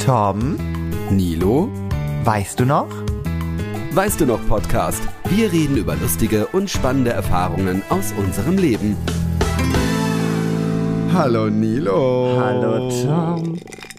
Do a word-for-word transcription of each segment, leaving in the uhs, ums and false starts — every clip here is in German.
Tom, Nilo, weißt du noch? Weißt du noch Podcast? Wir reden über lustige und spannende Erfahrungen aus unserem Leben. Hallo Nilo. Hallo Tom.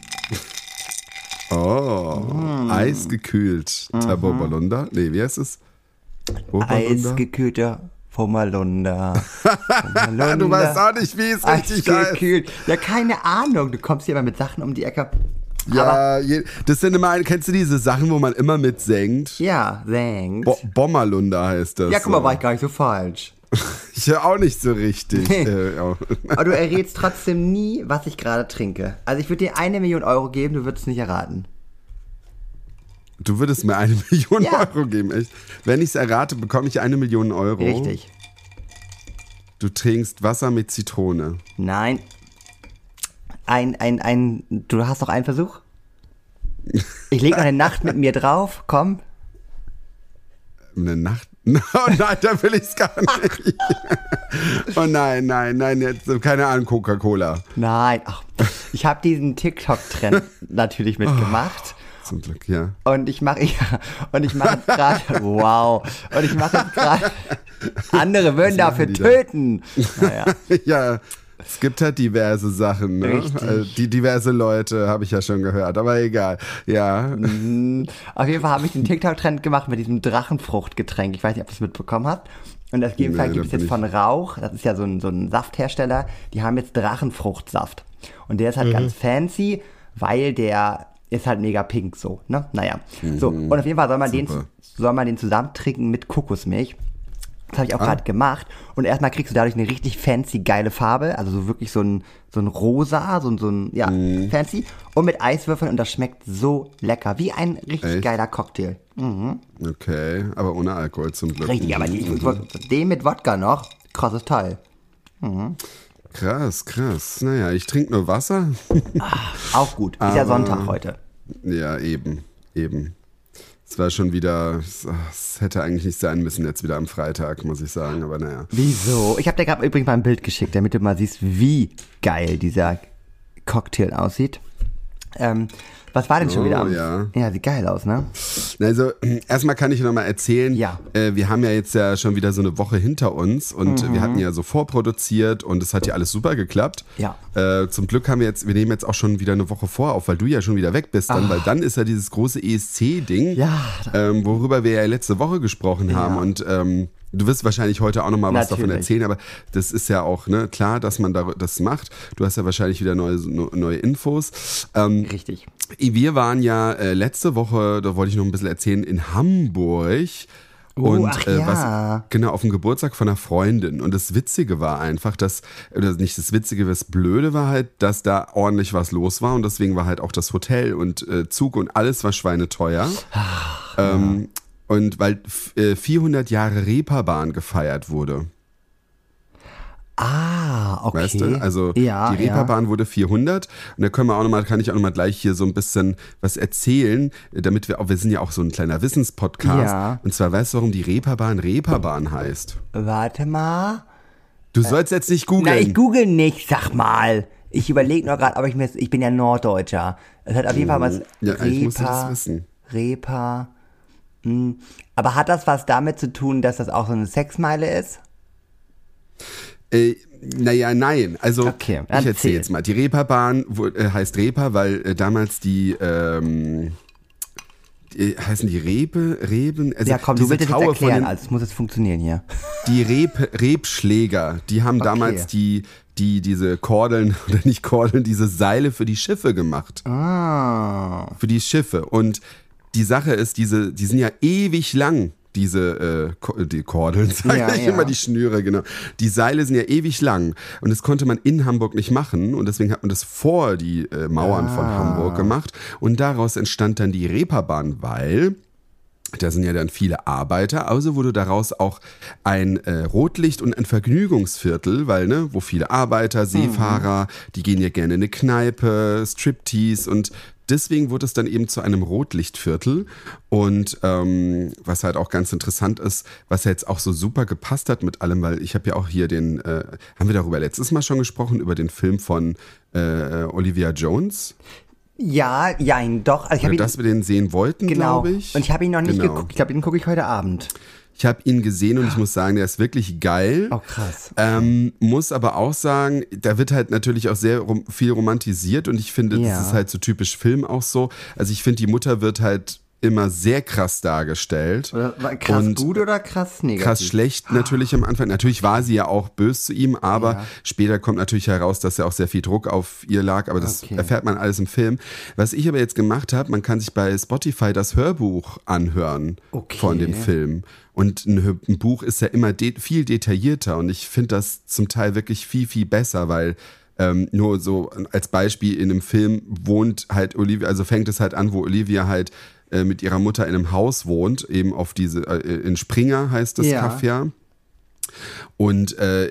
Oh, mm. eisgekühlt. Mhm. Tabobalunda? Nee, wie heißt es? Eisgekühlter Pomalunda. Pomalunda. Du weißt auch nicht, wie es richtig heißt. Eisgekühlt. Ja, keine Ahnung. Du kommst hier immer mit Sachen um die Ecke. Ja, je, das sind immer, kennst du diese Sachen, wo man immer mit singt? Ja, singt. Bo- Bommerlunda heißt das. Ja, guck mal, war ich gar nicht so falsch. Ich höre auch nicht so richtig. äh, ja. Aber du errätst trotzdem nie, was ich gerade trinke. Also ich würde dir eine Million Euro geben, du würdest es nicht erraten. Du würdest mir eine Million ja. Euro geben, echt? Wenn ich es errate, bekomme ich eine Million Euro. Richtig. Du trinkst Wasser mit Zitrone. Nein. Ein, ein, ein, du hast noch einen Versuch? Ich lege noch eine Nacht mit mir drauf, komm. Eine Nacht? Oh nein, da will ich es gar nicht. Oh nein, nein, nein, jetzt, keine Ahnung, Coca-Cola. Nein, ach, ich habe diesen TikTok-Trend natürlich mitgemacht. Oh, zum Glück, ja. Und ich mache, ja, und ich mache jetzt gerade, wow, und ich mache jetzt gerade, andere würden dafür töten. Naja. Ja. Es gibt halt diverse Sachen, ne? Also die diverse Leute, habe ich ja schon gehört, aber egal, ja. Mhm. Auf jeden Fall habe ich den TikTok-Trend gemacht mit diesem Drachenfruchtgetränk. Ich weiß nicht, ob du es mitbekommen hast. Und auf jeden Fall nee, gibt es jetzt von Rauch, das ist ja so ein, so ein Safthersteller, die haben jetzt Drachenfruchtsaft. Und der ist halt mhm. ganz fancy, weil der ist halt mega pink so, ne? Naja. Mhm. So, und auf jeden Fall soll man, den, soll man den zusammen trinken mit Kokosmilch. Das habe ich auch ah. gerade gemacht. Und erstmal kriegst du dadurch eine richtig fancy, geile Farbe. Also so wirklich so ein, so ein Rosa, so ein, so ein ja, mm. fancy. Und mit Eiswürfeln. Und das schmeckt so lecker. Wie ein richtig Echt? geiler Cocktail. Mhm. Okay, aber ohne Alkohol zum Glück. Richtig, aber die, mhm. den mit Wodka noch. Krasses Teil. Mhm. Krass, krass. Naja, ich trinke nur Wasser. Ach, auch gut. Ist aber, ja Sonntag heute. Ja, eben, eben. Es war schon wieder, es hätte eigentlich nicht sein müssen jetzt wieder am Freitag, muss ich sagen, aber naja. Wieso? Ich habe dir gerade übrigens mal ein Bild geschickt, damit du mal siehst, wie geil dieser Cocktail aussieht. Ähm, was war denn schon oh, wieder am... Ja. ja, sieht geil aus, ne? Also, erstmal kann ich noch mal erzählen, ja. äh, wir haben ja jetzt ja schon wieder so eine Woche hinter uns und mhm. wir hatten ja so vorproduziert und es hat ja alles super geklappt. Ja. Äh, zum Glück haben wir jetzt, wir nehmen jetzt auch schon wieder eine Woche vor auf, weil du ja schon wieder weg bist dann, Ach. weil dann ist ja dieses große E S C-Ding, ja. ähm, worüber wir ja letzte Woche gesprochen ja. haben und ähm, du wirst wahrscheinlich heute auch noch mal was Natürlich. davon erzählen, aber das ist ja auch ne, klar, dass man da, das macht. Du hast ja wahrscheinlich wieder neue, neue Infos. Ähm, Richtig. Wir waren ja äh, letzte Woche, da wollte ich noch ein bisschen erzählen, in Hamburg. Oh, und ach äh, ja. was, genau, auf dem Geburtstag von einer Freundin. Und das Witzige war einfach, dass, oder nicht das Witzige, das Blöde war halt, dass da ordentlich was los war. Und deswegen war halt auch das Hotel und äh, Zug und alles war schweineteuer. Ach, ähm, ja. Und weil äh, vierhundert Jahre Reeperbahn gefeiert wurde. Ah, okay. Weißt du? Also ja, die Reeperbahn ja. wurde vierhundert und da können wir auch noch mal, kann ich auch noch mal gleich hier so ein bisschen was erzählen, damit wir auch, wir sind ja auch so ein kleiner Wissenspodcast. Ja. Und zwar weißt du, warum die Reeperbahn Reeperbahn heißt? Warte mal. Du sollst jetzt nicht googeln. Nein, ich google nicht, sag mal. Ich überlege noch gerade, aber ich, ich bin ja Norddeutscher. Es hat auf jeden Fall was. Ja, Reeper, ich musste das wissen. Reeper. Mh. Aber hat das was damit zu tun, dass das auch so eine Sexmeile ist? Äh, naja, nein. Also okay, ich erzähle jetzt mal. Die Reeperbahn wo, äh, heißt Reeper, weil äh, damals die, ähm, die, heißen die Rebe, Reben? Also ja komm, du willst jetzt Taue erklären, den, also es muss jetzt funktionieren hier. Die Reb, Rebschläger, die haben okay. damals die, die diese Kordeln, oder nicht Kordeln, diese Seile für die Schiffe gemacht. Ah. Für die Schiffe. Und die Sache ist, diese, die sind ja ewig lang. Diese äh, die Kordeln, sage ja, ich ja. immer, die Schnüre, genau. Die Seile sind ja ewig lang und das konnte man in Hamburg nicht machen und deswegen hat man das vor die äh, Mauern ah. von Hamburg gemacht und daraus entstand dann die Reeperbahn, weil da sind ja dann viele Arbeiter, also wurde daraus auch ein äh, Rotlicht- und ein Vergnügungsviertel, weil, ne, wo viele Arbeiter, Seefahrer, mhm. die gehen ja gerne in eine Kneipe, Striptease und deswegen wurde es dann eben zu einem Rotlichtviertel und ähm, was halt auch ganz interessant ist, was ja jetzt auch so super gepasst hat mit allem, weil ich habe ja auch hier den, äh, haben wir darüber letztes Mal schon gesprochen, über den Film von äh, Olivia Jones? Ja, ja, doch. Also ich Oder ihn, dass wir den sehen wollten, genau. glaube ich. Und ich habe ihn noch nicht genau. geguckt. Ich glaube, den gucke ich heute Abend. Ich habe ihn gesehen und ich muss sagen, der ist wirklich geil. Oh, krass. Ähm, muss aber auch sagen, da wird halt natürlich auch sehr rom- viel romantisiert und ich finde, Ja. das ist halt so typisch Film auch so. Also ich finde, die Mutter wird halt immer sehr krass dargestellt. Oder war krass und gut oder krass negativ? krass schlecht natürlich am Anfang. Natürlich war sie ja auch böse zu ihm, aber Ja. später kommt natürlich heraus, dass ja auch sehr viel Druck auf ihr lag, aber das Okay. erfährt man alles im Film. Was ich aber jetzt gemacht habe, man kann sich bei Spotify das Hörbuch anhören Okay. von dem Film. Und ein, Hör- ein Buch ist ja immer de- viel detaillierter und ich finde das zum Teil wirklich viel, viel besser, weil ähm, nur so als Beispiel in einem Film wohnt halt Olivia, also fängt es halt an, wo Olivia halt äh, mit ihrer Mutter in einem Haus wohnt, eben auf diese, äh, in Springer heißt das Ja. Café. Und äh,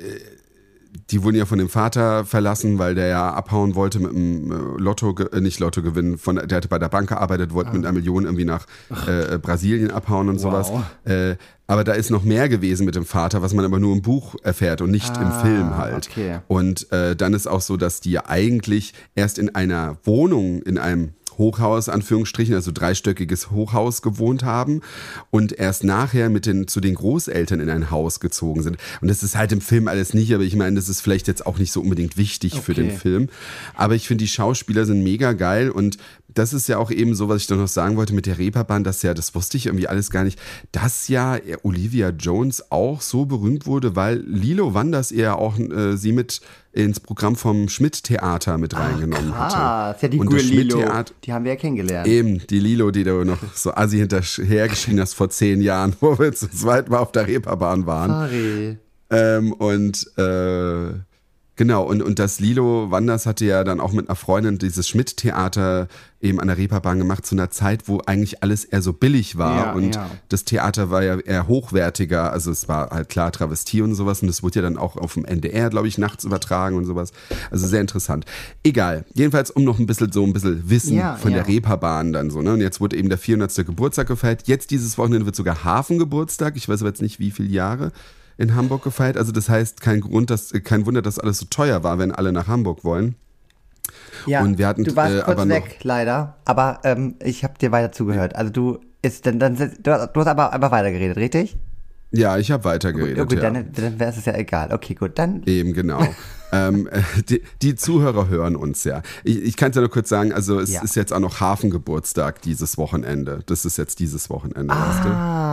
die wurden ja von dem Vater verlassen, weil der ja abhauen wollte mit einem äh, Lotto, äh, nicht Lottogewinn, von, der hatte bei der Bank gearbeitet, wollte mit einer Million irgendwie nach äh, Brasilien abhauen und sowas. Wow. Äh, aber da ist noch mehr gewesen mit dem Vater, was man aber nur im Buch erfährt und nicht im Ah, Film halt. okay. Und äh, dann ist auch so, dass die ja eigentlich erst in einer Wohnung, in einem Hochhaus, Anführungsstrichen, also dreistöckiges Hochhaus gewohnt haben und erst nachher mit den, zu den Großeltern in ein Haus gezogen sind. Und das ist halt im Film alles nicht, aber ich meine, das ist vielleicht jetzt auch nicht so unbedingt wichtig für den Okay. Film. Aber ich finde, die Schauspieler sind mega geil und das ist ja auch eben so, was ich doch noch sagen wollte mit der Reeperbahn, dass ja, das wusste ich irgendwie alles gar nicht, dass ja Olivia Jones auch so berühmt wurde, weil Lilo Wanders ihr auch äh, sie mit ins Programm vom Schmidt-Theater mit reingenommen hatte. Ah, ist ja die Und gute das Lilo. Schmidt-Theater- Die haben wir ja kennengelernt. Eben, die Lilo, die du noch so assi hinterhergeschrien hast vor zehn Jahren, wo wir zu zweit mal auf der Reeperbahn waren. Sorry. Ähm, und äh, genau, und, und das Lilo Wanders hatte ja dann auch mit einer Freundin dieses Schmidt-Theater eben an der Reeperbahn gemacht, zu einer Zeit, wo eigentlich alles eher so billig war. Ja, und ja. das Theater war ja eher hochwertiger, also es war halt klar Travestie und sowas. Und das wurde ja dann auch auf dem N D R, glaube ich, nachts übertragen und sowas. Also sehr interessant. Egal, jedenfalls um noch ein bisschen so ein bisschen Wissen Ja, von ja. der Reeperbahn dann so. Ne? Und jetzt wurde eben der vierhundertste Geburtstag gefeiert. Jetzt dieses Wochenende wird sogar Hafengeburtstag. Ich weiß aber jetzt nicht, wie viele Jahre in Hamburg gefeiert. Also das heißt, kein Grund, dass, kein Wunder, dass alles so teuer war, wenn alle nach Hamburg wollen. Ja, Und wir hatten, du warst äh, kurz aber noch- weg, leider. Aber ähm, ich habe dir weiter zugehört. Also du ist dann, dann du, hast- du hast aber einfach weitergeredet, richtig? Ja, ich habe weitergeredet. Ja, gut, ja. dann, dann wäre es ja egal. Okay, gut, dann. Eben, genau. ähm, äh, die, die Zuhörer hören uns ja. Ich, ich kann es ja nur kurz sagen, also es Ja. ist jetzt auch noch Hafengeburtstag dieses Wochenende. Das ist jetzt dieses Wochenende, weißt du?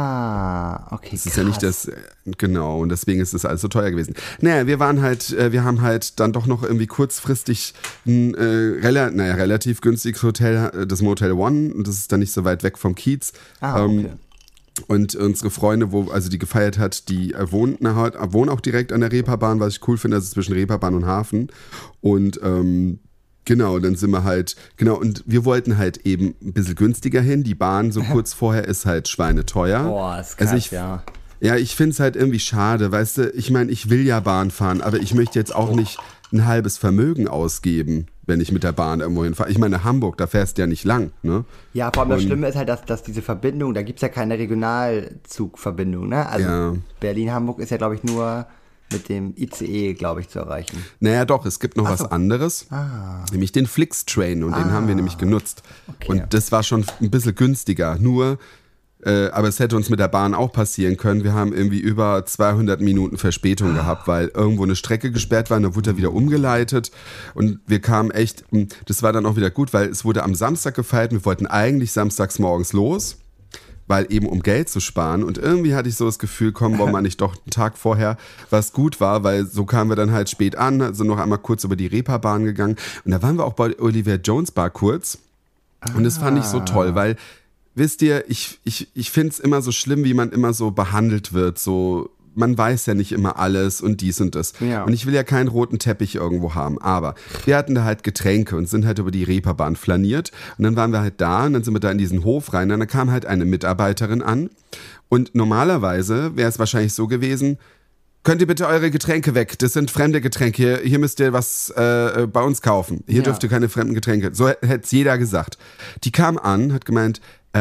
Ah, okay. Das ist ja nicht das, äh, genau, und deswegen ist es alles so teuer gewesen. Naja, wir waren halt, äh, wir haben halt dann doch noch irgendwie kurzfristig ein äh, rela naja, relativ günstiges Hotel, äh, das Motel One, und das ist dann nicht so weit weg vom Kiez. Ah, okay. Ähm, Und unsere Freunde, wo, also die gefeiert hat, die äh, wohnen, na, äh, wohnen auch direkt an der Reeperbahn, was ich cool finde, das ist zwischen Reeperbahn und Hafen. Und ähm, genau, dann sind wir halt, genau, und wir wollten halt eben ein bisschen günstiger hin. Die Bahn so kurz vorher ist halt schweineteuer. Boah, ist krass, also ich, ja. Ja, ich finde es halt irgendwie schade, weißt du, ich meine, ich will ja Bahn fahren, aber ich möchte jetzt auch nicht ein halbes Vermögen ausgeben, wenn ich mit der Bahn irgendwo hinfahre. Ich meine, Hamburg, da fährst du ja nicht lang, ne? Ja, vor allem das Und- Schlimme ist halt, dass, dass diese Verbindung, da gibt es ja keine Regionalzugverbindung, ne? Also Ja. Berlin-Hamburg ist ja, glaube ich, nur mit dem I C E, glaube ich, zu erreichen. Naja, doch, es gibt noch Ach was so. anderes, Ah. nämlich den Flix-Train und den haben wir nämlich genutzt. Okay. Und das war schon ein bisschen günstiger, nur, äh, aber es hätte uns mit der Bahn auch passieren können. Wir haben irgendwie über zweihundert Minuten Verspätung gehabt, weil irgendwo eine Strecke gesperrt war und dann wurde er wieder umgeleitet und wir kamen echt, das war dann auch wieder gut, weil es wurde am Samstag gefeiert, wir wollten eigentlich samstags morgens los, weil eben um Geld zu sparen und irgendwie hatte ich so das Gefühl, komm, wollen wir nicht doch einen Tag vorher, was gut war, weil so kamen wir dann halt spät an, also noch einmal kurz über die Reeperbahn gegangen und da waren wir auch bei Olivia Jones Bar kurz und das fand ich so toll, weil, wisst ihr, ich, ich, ich finde es immer so schlimm, wie man immer so behandelt wird, so, man weiß ja nicht immer alles und dies und das. Ja. Und ich will ja keinen roten Teppich irgendwo haben, aber wir hatten da halt Getränke und sind halt über die Reeperbahn flaniert und dann waren wir halt da und dann sind wir da in diesen Hof rein und dann kam halt eine Mitarbeiterin an und normalerweise wäre es wahrscheinlich so gewesen, könnt ihr bitte eure Getränke weg, das sind fremde Getränke, hier, hier müsst ihr was äh, bei uns kaufen, hier Ja. dürft ihr keine fremden Getränke, so hätte es jeder gesagt. Die kam an, hat gemeint, ähm,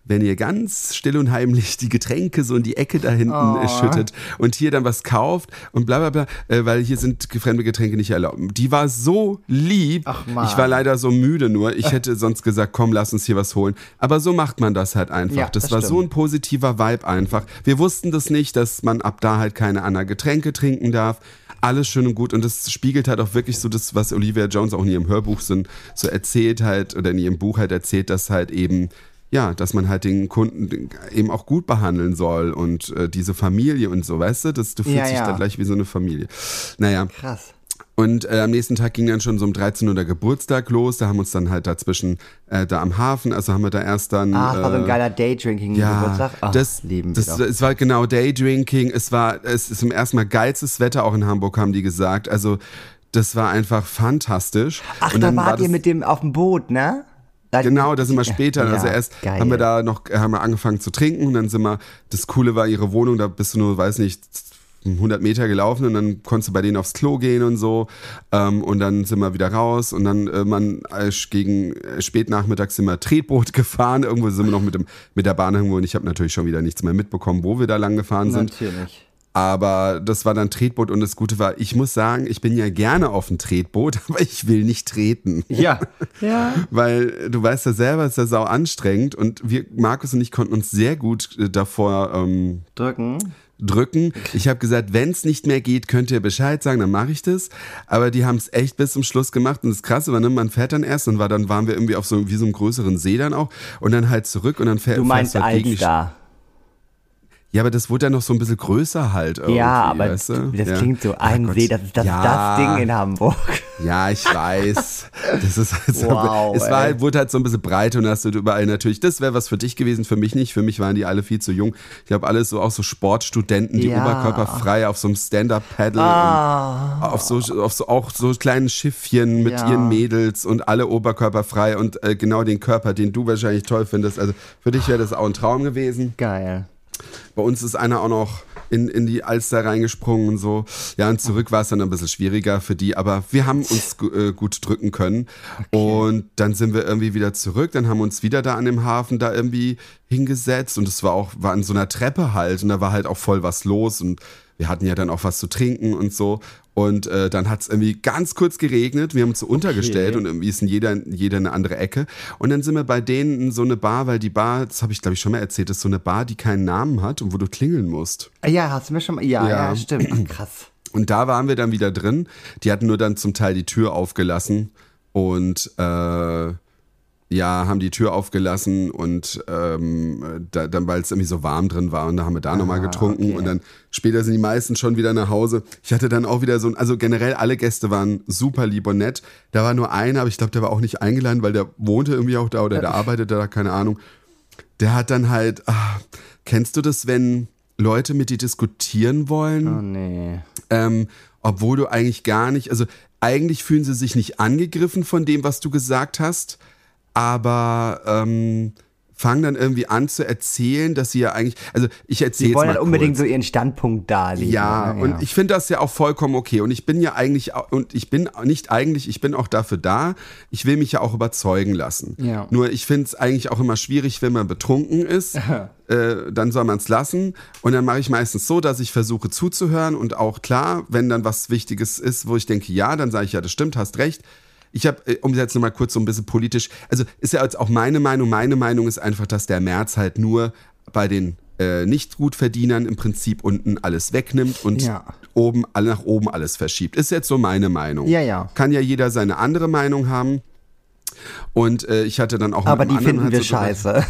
wenn ihr ganz still und heimlich die Getränke so in die Ecke da hinten Oh. schüttet und hier dann was kauft und bla bla bla, äh, weil hier sind fremde Getränke nicht erlaubt. Die war so lieb. Ach, Mann. Ich war leider so müde nur. Ich hätte sonst gesagt, komm, lass uns hier was holen. Aber so macht man das halt einfach. Ja, das, das war stimmt. so ein positiver Vibe einfach. Wir wussten das nicht, dass man ab da halt keine anderen Getränke trinken darf. Alles schön und gut und das spiegelt halt auch wirklich so das, was Olivia Jones auch in ihrem Hörbuch so, so erzählt halt oder in ihrem Buch halt erzählt, dass halt eben, ja, dass man halt den Kunden eben auch gut behandeln soll und äh, diese Familie und so, weißt du, das, du fühlst Ja, dich ja. dann gleich wie so eine Familie. Naja. Krass. Und äh, am nächsten Tag ging dann schon so um dreizehn Uhr der Geburtstag los. Da haben wir uns dann halt dazwischen äh, da am Hafen, also haben wir da erst dann. Ah, es war so ein äh, geiler Daydrinking ja, Geburtstag. Ach, das, lieben wir das, doch. es war genau Daydrinking. Es war, es ist zum ersten Mal geilstes Wetter auch in Hamburg, haben die gesagt. Also das war einfach fantastisch. Ach, Und da dann wart war ihr das, mit dem auf dem Boot, ne? Da Genau, da sind wir später. Ja, also erst geil. haben wir da noch, haben wir angefangen zu trinken und dann sind wir, das Coole war ihre Wohnung, da bist du nur, weiß nicht, hundert Meter gelaufen und dann konntest du bei denen aufs Klo gehen und so ähm, und dann sind wir wieder raus und dann äh, man äh, gegen äh, spätnachmittag sind wir Tretboot gefahren, irgendwo sind wir noch mit, dem, mit der Bahn irgendwo und ich habe natürlich schon wieder nichts mehr mitbekommen, wo wir da lang gefahren sind. Natürlich. Aber das war dann Tretboot und das Gute war, ich muss sagen, ich bin ja gerne auf ein Tretboot, aber ich will nicht treten. Ja. Ja. Weil du weißt ja selber, es ist ja sau anstrengend und wir, Markus und ich, konnten uns sehr gut äh, davor ähm, Drücken. drücken. Ich habe gesagt, wenn es nicht mehr geht, könnt ihr Bescheid sagen, dann mache ich das. Aber die haben es echt bis zum Schluss gemacht und das Krasse war, ne, man fährt dann erst und war, dann waren wir irgendwie auf so wie so einem größeren See dann auch und dann halt zurück und dann fährt Du meinst halt gegen die- Alster. Ja, aber das wurde dann noch so ein bisschen größer halt irgendwie, Ja, aber weißt du? das Ja. klingt so, ein Ach See, Gott. das ist das, Ja. das Ding in Hamburg. Ja, ich weiß. Das ist halt so, Wow, es war ey. halt, wurde halt so ein bisschen breit und hast du überall natürlich, das wäre was für dich gewesen, für mich nicht. Für mich waren die alle viel zu jung. Ich habe alles so auch so Sportstudenten, die Ja. oberkörperfrei auf so einem Stand-Up-Paddle Ah. und auf so, auf so auch so kleinen Schiffchen mit Ja. ihren Mädels und alle oberkörperfrei und äh, genau den Körper, den du wahrscheinlich toll findest. Also für dich wäre das auch ein Traum gewesen. Geil. Bei uns ist einer auch noch in, in die Alster reingesprungen und so. Ja, und zurück war es dann ein bisschen schwieriger für die, aber wir haben uns gu- äh, gut drücken können. Und dann sind wir irgendwie wieder zurück, dann haben wir uns wieder da an dem Hafen da irgendwie hingesetzt und es war auch, war an so einer Treppe halt und da war halt auch voll was los und wir hatten ja dann auch was zu trinken und so. Und äh, dann hat es irgendwie ganz kurz geregnet. Wir haben uns so untergestellt und irgendwie ist in jeder, jeder eine andere Ecke. Und dann sind wir bei denen in so eine Bar, weil die Bar, das habe ich glaube ich schon mal erzählt, ist so eine Bar, die keinen Namen hat und wo du klingeln musst. Ja, hast du mir schon mal. Ja, ja, Ja. stimmt. Ach, krass. Und da waren wir dann wieder drin. Die hatten nur dann zum Teil die Tür aufgelassen und äh, ja, haben die Tür aufgelassen und ähm, da, dann, weil es irgendwie so warm drin war und da haben wir da nochmal getrunken okay. und dann später sind die meisten schon wieder nach Hause. Ich hatte dann auch wieder so ein, also generell alle Gäste waren super lieb und nett. Da war nur einer, aber ich glaube, der war auch nicht eingeladen, weil der wohnte irgendwie auch da oder der arbeitete da, keine Ahnung. Der hat dann halt, ah, kennst du das, wenn Leute mit dir diskutieren wollen? Oh nee. Ähm, obwohl du eigentlich gar nicht, also eigentlich fühlen sie sich nicht angegriffen von dem, was du gesagt hast, aber ähm, fangen dann irgendwie an zu erzählen, dass sie ja eigentlich, also ich erzähle Die jetzt wollen mal halt unbedingt kurz. so ihren Standpunkt darlegen. Ja, ne? und ich finde das ja auch vollkommen okay. Und ich bin ja eigentlich, au- und ich bin nicht eigentlich, ich bin auch dafür da, ich will mich ja auch überzeugen lassen. Ja. Nur ich finde es eigentlich auch immer schwierig, wenn man betrunken ist, äh, dann soll man es lassen. Und dann mache ich meistens so, dass ich versuche zuzuhören und auch klar, wenn dann was Wichtiges ist, wo ich denke, ja, dann sage ich, ja, das stimmt, hast recht. Ich habe, um jetzt nochmal kurz so ein bisschen politisch, also ist ja jetzt auch meine Meinung, meine Meinung ist einfach, dass der Merz halt nur bei den äh, Nicht-Gutverdienern im Prinzip unten alles wegnimmt und Ja. oben, alle nach oben alles verschiebt. Ist jetzt so meine Meinung. Ja, ja. Kann ja jeder seine andere Meinung haben. Und äh, ich hatte dann auch Aber mit die einem anderen finden wir halt so drüber- scheiße.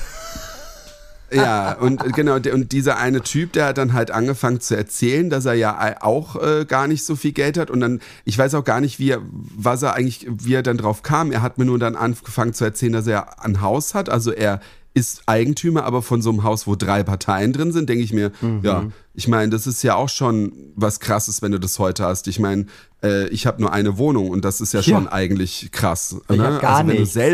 Ja, und genau, der- und dieser eine Typ, der hat dann halt angefangen zu erzählen, dass er ja auch äh, gar nicht so viel Geld hat und dann, ich weiß auch gar nicht, wie er, was er eigentlich, wie er dann drauf kam. Er hat mir nur dann angefangen zu erzählen, dass er ein Haus hat, also er ist Eigentümer, aber von so einem Haus, wo drei Parteien drin sind, denke ich mir, ja, ich meine, das ist ja auch schon was Krasses, wenn du das heute hast. Ich meine, äh, ich habe nur eine Wohnung und das ist ja schon Ja. eigentlich krass. Ich ne? hab gar also wenn du nichts. selber,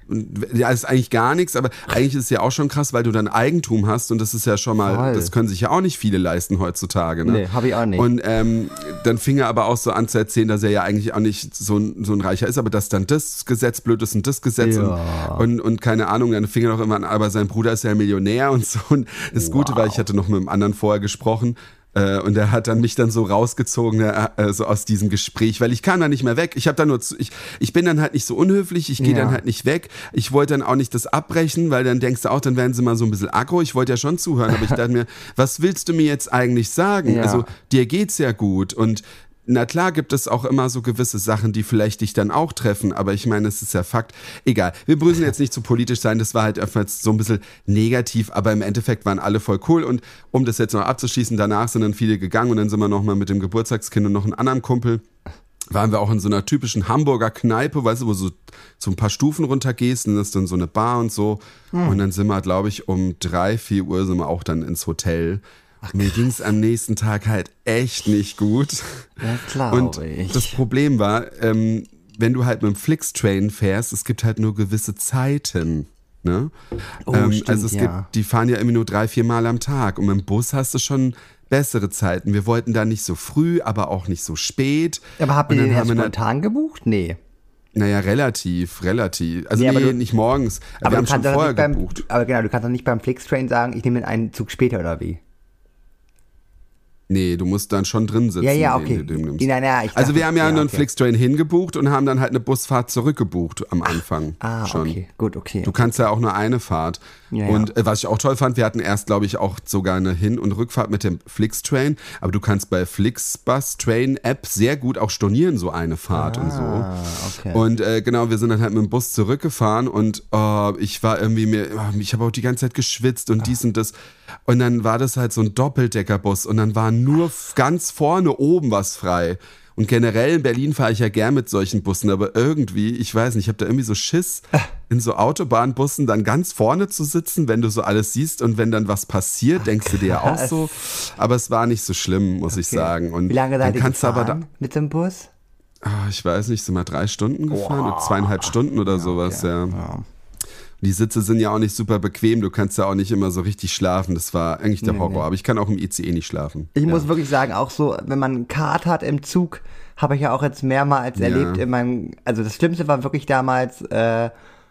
Ja, ist eigentlich gar nichts, aber eigentlich ist es ja auch schon krass, weil du dann Eigentum hast und das ist ja schon mal, Voll. das können sich ja auch nicht viele leisten heutzutage. Ne? Nee, hab ich auch nicht. Und ähm, dann fing er aber auch so an zu erzählen, dass er ja eigentlich auch nicht so ein, so ein Reicher ist, aber dass dann das Gesetz blöd ist und das Gesetz Ja. und, und, und keine Ahnung, dann fing er noch immer an, aber sein Bruder ist ja Millionär und so. Und das Gute Wow. war, ich hatte noch mit einem anderen vorher gesprochen, Äh, und er hat dann mich dann so rausgezogen, äh, so aus diesem Gespräch, weil ich kam da nicht mehr weg. Ich habe dann nur, zu, ich, ich bin dann halt nicht so unhöflich, ich gehe Ja. dann halt nicht weg. Ich wollte dann auch nicht das abbrechen, weil dann denkst du auch, dann werden sie mal so ein bisschen aggro. Ich wollte ja schon zuhören, aber ich dachte mir, was willst du mir jetzt eigentlich sagen? Ja. Also dir geht's ja gut und na klar gibt es auch immer so gewisse Sachen, die vielleicht dich dann auch treffen, aber ich meine, es ist ja Fakt. Egal, wir müssen jetzt nicht zu politisch sein, das war halt einfach so ein bisschen negativ, aber im Endeffekt waren alle voll cool und um das jetzt noch abzuschließen, danach sind dann viele gegangen und dann sind wir nochmal mit dem Geburtstagskind und noch einem anderen Kumpel, waren wir auch in so einer typischen Hamburger Kneipe, weißt du, wo du so, so ein paar Stufen runtergehst und das ist dann so eine Bar und so hm. und dann sind wir, glaube ich, um drei, vier Uhr sind wir auch dann ins Hotel. Ach, mir ging es am nächsten Tag halt echt nicht gut. Ja, klar. Und ich. das Problem war, ähm, wenn du halt mit dem Flixtrain fährst, es gibt halt nur gewisse Zeiten. Ne? Oh, ähm, stimmt, also es ja. gibt, die fahren ja immer nur drei, vier Mal am Tag. Und mit dem Bus hast du schon bessere Zeiten. Wir wollten da nicht so früh, aber auch nicht so spät. Aber habt ihr Und den dann erst haben wir spontan gebucht? Nee. Naja, relativ, relativ. Also Nee, nee, aber du- nicht morgens. Aber wir haben du schon kannst doch vorher nicht beim, gebucht. aber genau, du kannst doch nicht beim Flixtrain sagen, ich nehme einen Zug später oder wie? Nee, du musst dann schon drin sitzen. Ja, ja, den okay. du- den du nimmst. Nein, nein, ich Also dachte- wir haben ja, ja, nur einen okay. Flixtrain hingebucht und haben dann halt eine Busfahrt zurückgebucht am Anfang. Ah, schon. okay, gut, okay. Du kannst ja auch nur eine Fahrt. Ja, und äh, was ich auch toll fand, wir hatten erst, glaube ich, auch sogar eine Hin- und Rückfahrt mit dem Flixtrain. Aber du kannst bei Flixbus Train App sehr gut auch stornieren, so eine Fahrt und so. Ah, okay. Und äh, genau, wir sind dann halt mit dem Bus zurückgefahren und oh, ich war irgendwie mir, oh, ich habe auch die ganze Zeit geschwitzt und dies und das. Und dann war das halt so ein Doppeldeckerbus und dann war nur f- ganz vorne oben was frei. Und generell in Berlin fahre ich ja gern mit solchen Bussen, aber irgendwie, ich weiß nicht, ich habe da irgendwie so Schiss, in so Autobahnbussen dann ganz vorne zu sitzen, wenn du so alles siehst und wenn dann was passiert, denkst du dir ja auch so. Aber es war nicht so schlimm, muss ich Okay. sagen. Und Wie lange dann seid ihr kannst du gefahren aber da, mit dem Bus? Ah, ich weiß nicht, sind wir drei Stunden gefahren, oder zweieinhalb Stunden oder sowas, ja. Ja. Die Sitze sind ja auch nicht super bequem, du kannst ja auch nicht immer so richtig schlafen, das war eigentlich der Nee, Horror, nee. aber ich kann auch im I C E nicht schlafen. Ich ja. muss wirklich sagen, auch so, wenn man einen Kart hat im Zug, habe ich ja auch jetzt mehrmals Ja. erlebt in meinem, also das Schlimmste war wirklich damals äh,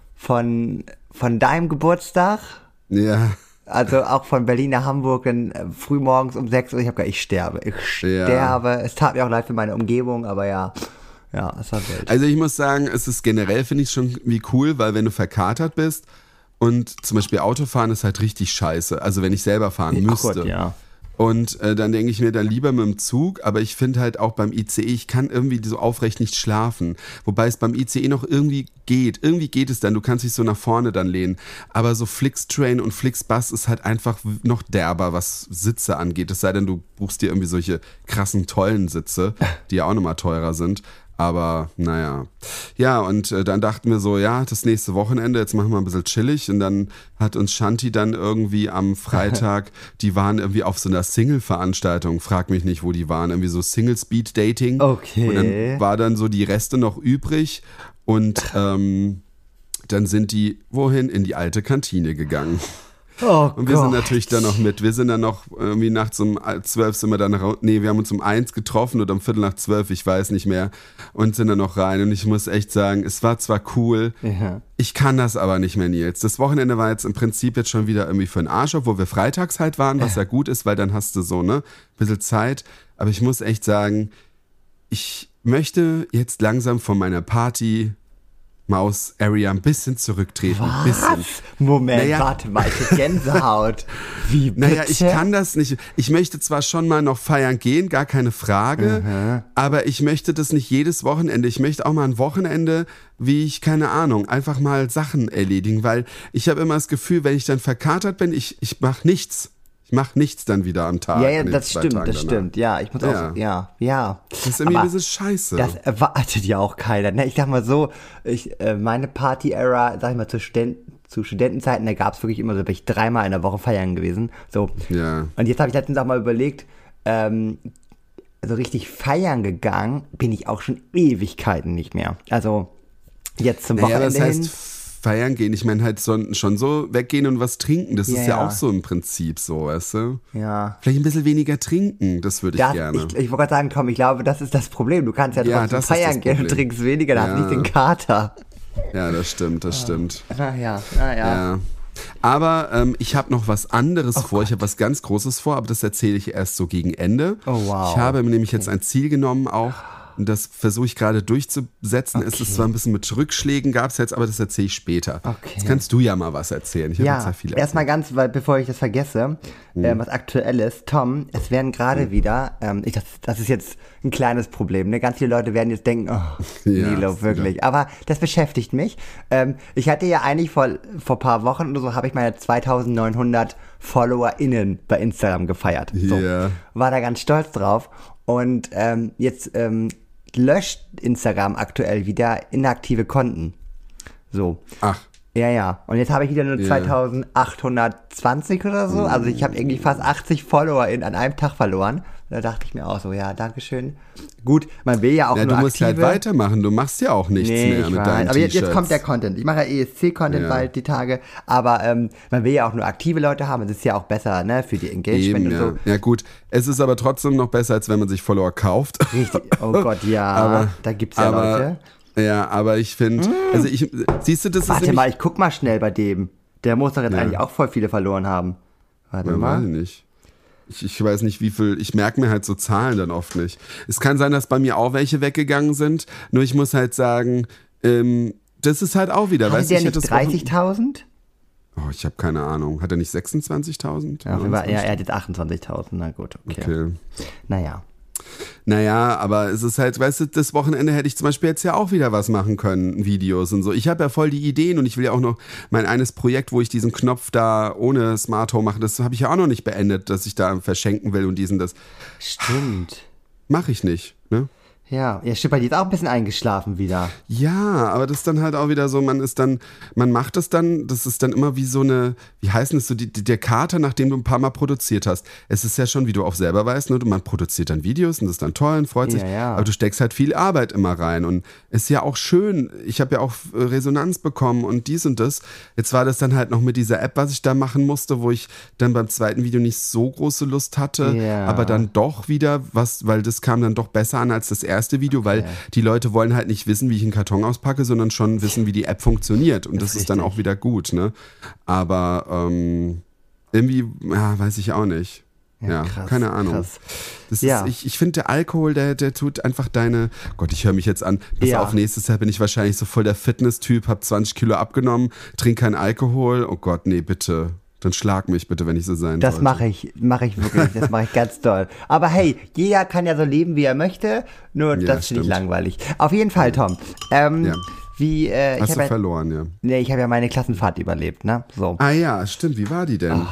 von, von deinem Geburtstag, Ja, also auch von Berlin nach Hamburg, dann äh, frühmorgens um sechs Uhr, ich habe gedacht, ich sterbe, ich Ja. sterbe. Es tat mir auch leid für meine Umgebung, aber ja, ja, es war wild. also ich muss sagen, es ist generell, finde ich schon wie cool, weil wenn du verkatert bist und zum Beispiel Autofahren ist halt richtig scheiße, also wenn ich selber fahren Ach müsste. Gott, ja. Und äh, dann denke ich mir dann lieber mit dem Zug, aber ich finde halt auch beim I C E, ich kann irgendwie so aufrecht nicht schlafen. Wobei es beim I C E noch irgendwie geht. Irgendwie geht es dann, du kannst dich so nach vorne dann lehnen. Aber so Flixtrain und Flixbus ist halt einfach noch derber, was Sitze angeht. Es sei denn, du buchst dir irgendwie solche krassen, tollen Sitze, die ja auch nochmal teurer sind. Aber naja, ja, und äh, dann dachten wir so, ja, das nächste Wochenende, jetzt machen wir ein bisschen chillig. Und dann hat uns Shanti dann irgendwie am Freitag, die waren irgendwie auf so einer Single-Veranstaltung, frag mich nicht, wo die waren, irgendwie so Single-Speed-Dating. Okay. Und dann war dann so die Reste noch übrig und ähm, dann sind die, wohin? In die alte Kantine gegangen. Oh Und wir sind Gott. natürlich dann noch mit. Wir sind dann noch irgendwie nachts um zwölf sind wir dann raus. Nee, wir haben uns um eins getroffen oder um Viertel nach zwölf, ich weiß nicht mehr. Und sind dann noch rein. Und ich muss echt sagen, es war zwar cool, Ja. ich kann das aber nicht mehr, Nils. Das Wochenende war jetzt im Prinzip jetzt schon wieder irgendwie für den Arsch, obwohl wir freitags halt waren, was ja gut ist, weil dann hast du so, ne, ein bisschen Zeit. Aber ich muss echt sagen, ich möchte jetzt langsam von meiner Party Maus Area ein bisschen zurücktreten. Ein bisschen. Was? Moment, Naja. warte mal, ich hab Gänsehaut. Wie bitte? Naja, ich kann das nicht. Ich möchte zwar schon mal noch feiern gehen, gar keine Frage, aber ich möchte das nicht jedes Wochenende. Ich möchte auch mal ein Wochenende, wie ich, keine Ahnung, einfach mal Sachen erledigen, weil ich habe immer das Gefühl, wenn ich dann verkatert bin, ich, ich mache nichts. Ich mache nichts dann wieder am Tag. Ja, ja, an den das zwei stimmt, Tagen das danach. stimmt. Ja, ich muss auch, Ja. so- ja, ja. Das ist irgendwie Aber ein bisschen scheiße. das erwartet ja auch keiner. Ne? Ich sag mal so, ich, äh, meine Party-Era, sag ich mal, zu, Studenten, zu Studentenzeiten, da gab's wirklich immer so, bin ich dreimal in der Woche feiern gewesen. So. Ja. Und jetzt habe ich letztens auch mal überlegt, ähm, so richtig feiern gegangen bin ich auch schon Ewigkeiten nicht mehr. Also jetzt zum Naja, Wochenende das heißt hin. feiern gehen. Ich meine halt so, schon so weggehen und was trinken. Das Ja, ist ja, ja. auch so im Prinzip so, weißt du? Ja. Vielleicht ein bisschen weniger trinken, das würde ich Das, gerne. ich ich wollte gerade sagen, Tom, ich glaube, das ist das Problem. Du kannst ja Ja, trotzdem das ist das feiern gehen und Problem. trinkst weniger, dann Ja. hast du nicht den Kater. Ja, das stimmt, das stimmt. Na ja, na ja. Ja. Aber ähm, ich habe noch was anderes Oh vor. Ich habe was ganz Großes vor, aber das erzähle ich erst so gegen Ende. Oh, wow. Ich habe mir nämlich jetzt ein Ziel genommen auch. Und das versuche ich gerade durchzusetzen. Es ist zwar ein bisschen mit Rückschlägen, gab es jetzt, aber das erzähle ich später. Okay. Jetzt kannst du ja mal was erzählen. Ich habe jetzt Ja, ja viel erstmal erzählt. ganz, weil, bevor ich das vergesse, Mhm. äh, was Aktuelles. Tom, es werden gerade wieder, ähm, ich, das, das ist jetzt ein kleines Problem, ne? Ganz viele Leute werden jetzt denken, oh, Ja, Nilo, ist wirklich. Aber das beschäftigt mich. Ähm, ich hatte ja eigentlich vor, vor ein paar Wochen oder so, habe ich meine zweitausendneunhundert FollowerInnen bei Instagram gefeiert. So. Ja. War da ganz stolz drauf. Und ähm, jetzt ähm, löscht Instagram aktuell wieder inaktive Konten. So. Ach, Ja, ja. Und jetzt habe ich wieder nur Ja. zweitausendachthundertzwanzig oder so. Also ich habe irgendwie fast achtzig Follower in, an einem Tag verloren. Da dachte ich mir auch so, ja, dankeschön. Gut, man will ja auch ja, nur du musst aktive. halt weitermachen. Du machst ja auch nichts Nee, mehr ich mit weiß. deinen Aber jetzt, T-Shirts. jetzt kommt der Content. Ich mache ja E S C-Content Ja. bald die Tage. Aber ähm, man will ja auch nur aktive Leute haben. Das ist ja auch besser, ne, für die Engagement Eben, und ja. so. ja gut, es ist aber trotzdem noch besser, als wenn man sich Follower kauft. Richtig. Oh Gott, ja. Aber- da gibt's ja aber, Leute. Ja, aber ich finde, also ich, siehst du, das ist Warte nämlich, mal, ich guck mal schnell bei dem. Der muss doch jetzt Ja. eigentlich auch voll viele verloren haben. Warte Ja, mal. weiß ich nicht. Ich, ich weiß nicht, wie viel, ich merke mir halt so Zahlen dann oft nicht. Es kann sein, dass bei mir auch welche weggegangen sind, nur ich muss halt sagen, ähm, das ist halt auch wieder, Hatte weißt du, der ich hätte nicht das Wochen- dreißigtausend? Oh, ich habe keine Ahnung. Hat er nicht sechsundzwanzigtausend? Ja, auf jeden Fall, ja, er hat jetzt achtundzwanzigtausend, na gut, okay. Okay. Naja. Naja, aber es ist halt, weißt du, das Wochenende hätte ich zum Beispiel jetzt ja auch wieder was machen können, Videos und so. Ich habe ja voll die Ideen und ich will ja auch noch mein eines Projekt, wo ich diesen Knopf da ohne Smart Home mache, das habe ich ja auch noch nicht beendet, dass ich da verschenken will und diesen, das Stimmt. mache ich nicht, ne? Ja, ja, stimmt, bei dir ist auch ein bisschen eingeschlafen wieder. Ja, aber das ist dann halt auch wieder so, man ist dann, man macht es dann, das ist dann immer wie so eine, wie heißt das so, die, die, der Kater, nachdem du ein paar Mal produziert hast. Es ist ja schon, wie du auch selber weißt, ne, man produziert dann Videos und das ist dann toll und freut sich, Ja, ja. aber du steckst halt viel Arbeit immer rein und ist ja auch schön, ich habe ja auch äh, Resonanz bekommen und dies und das. Jetzt war das dann halt noch mit dieser App, was ich da machen musste, wo ich dann beim zweiten Video nicht so große Lust hatte, Ja. aber dann doch wieder was, weil das kam dann doch besser an als das erste Video, weil die Leute wollen halt nicht wissen, wie ich einen Karton auspacke, sondern schon wissen, wie die App funktioniert. Und das, Das ist, ist dann richtig. auch wieder gut, ne? Aber ähm, irgendwie, ja, weiß ich auch nicht. Ja, krass, keine Ahnung. krass. Das Ja. ist, ich ich finde, der Alkohol, der, der tut einfach deine. Gott, ich höre mich jetzt an. Pass Ja. auf, nächstes Jahr bin ich wahrscheinlich so voll der Fitness-Typ, hab zwanzig Kilo abgenommen, trinke keinen Alkohol. Oh Gott, nee, bitte. Dann schlag mich bitte, wenn ich so sein Das sollte. mache ich, mache ich wirklich, das mache ich ganz toll. Aber hey, jeder kann ja so leben, wie er möchte, nur Ja, das finde ich stimmt. langweilig. Auf jeden Fall, Tom. Ähm, Ja. Wie, äh, ich Hast habe du ja, verloren, ja. nee, ich habe ja meine Klassenfahrt überlebt, ne? So. Ah ja, stimmt. Wie war die denn?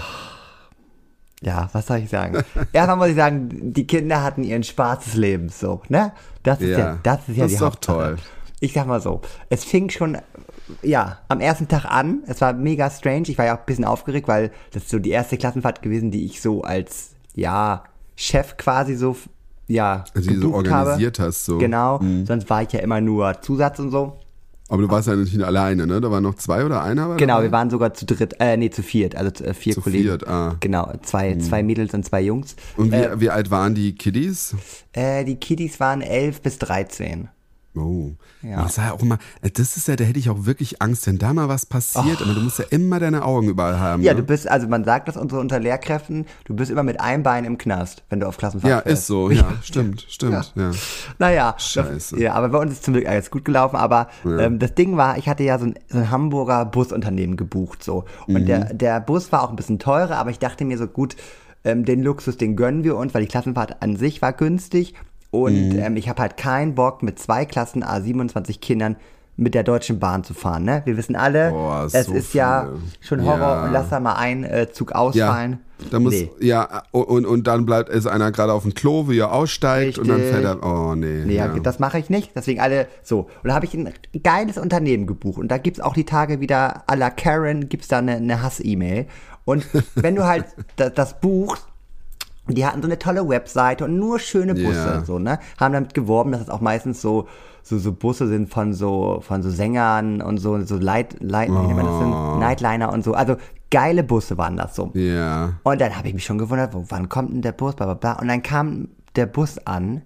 Ja, was soll ich sagen? Erstmal muss ich sagen, die Kinder hatten ihren Spaß des Lebens, so, ne? Das ist ja, Ja, das ist ja das die ist doch Hauptsache. toll. Ich sag mal so, es fing schon, ja, am ersten Tag an. Es war mega strange. Ich war ja auch ein bisschen aufgeregt, weil das ist so die erste Klassenfahrt gewesen, die ich so als, ja, Chef quasi so, ja, Also die du so gebucht organisiert habe. hast, so. Genau, Mhm. sonst war ich ja immer nur Zusatz und so. Aber du warst ja nicht alleine, ne? Da waren noch zwei oder einer? War Genau, dabei? wir waren sogar zu dritt, äh, nee, zu viert, also zu, äh, vier Zu Kollegen. viert, ah. Genau, zwei, zwei Mädels und zwei Jungs. Und wie, äh, wie alt waren die Kiddies? Äh, die Kiddies waren elf bis dreizehn. Oh. Ja. Das war ja auch immer, das ist ja, da hätte ich auch wirklich Angst, wenn da mal was passiert, aber du musst ja immer deine Augen überall haben. Ja, ne? du bist, also man sagt das unsere unter Lehrkräften, du bist immer mit einem Bein im Knast, wenn du auf Klassenfahrt Ja, fährst. ist so, ja, stimmt, stimmt, ja. Naja, Scheiße. Das, ja, aber bei uns ist zum Glück alles gut gelaufen, aber ähm, das Ding war, ich hatte ja so ein, so ein Hamburger Busunternehmen gebucht, so. Und Mhm. der, der Bus war auch ein bisschen teurer, aber ich dachte mir so, gut, ähm, den Luxus, den gönnen wir uns, weil die Klassenfahrt an sich war günstig. Und Mhm. ähm, ich habe halt keinen Bock, mit zwei Klassen A siebenundzwanzig Kindern mit der Deutschen Bahn zu fahren, ne? Wir wissen alle, Boah, es so ist ja viele. schon Horror Ja. und lass da mal einen äh, Zug Ja, ausfallen. da muss, Nee. ja, und, und dann bleibt ist einer gerade auf dem Klo, wie er aussteigt und dann Richtig. fällt er, oh nee. Nee, ja. ja. das mache ich nicht. Deswegen alle so. Und da habe ich ein geiles Unternehmen gebucht. Und da gibt's auch die Tage wieder à la Karen, gibt's da eine, eine Hass-E-Mail. Und wenn du halt das, das buchst, Die hatten so eine tolle Webseite und nur schöne Busse, Ja. so, ne? Haben damit geworben, dass es auch meistens so, so, so Busse sind von so, von so Sängern und so, so Light, Light, wie nennt man das denn? Nightliner und so. Also geile Busse waren das so. Ja. Und dann habe ich mich schon gewundert, wo, wann kommt denn der Bus, bla, bla, bla. Und dann kam der Bus an.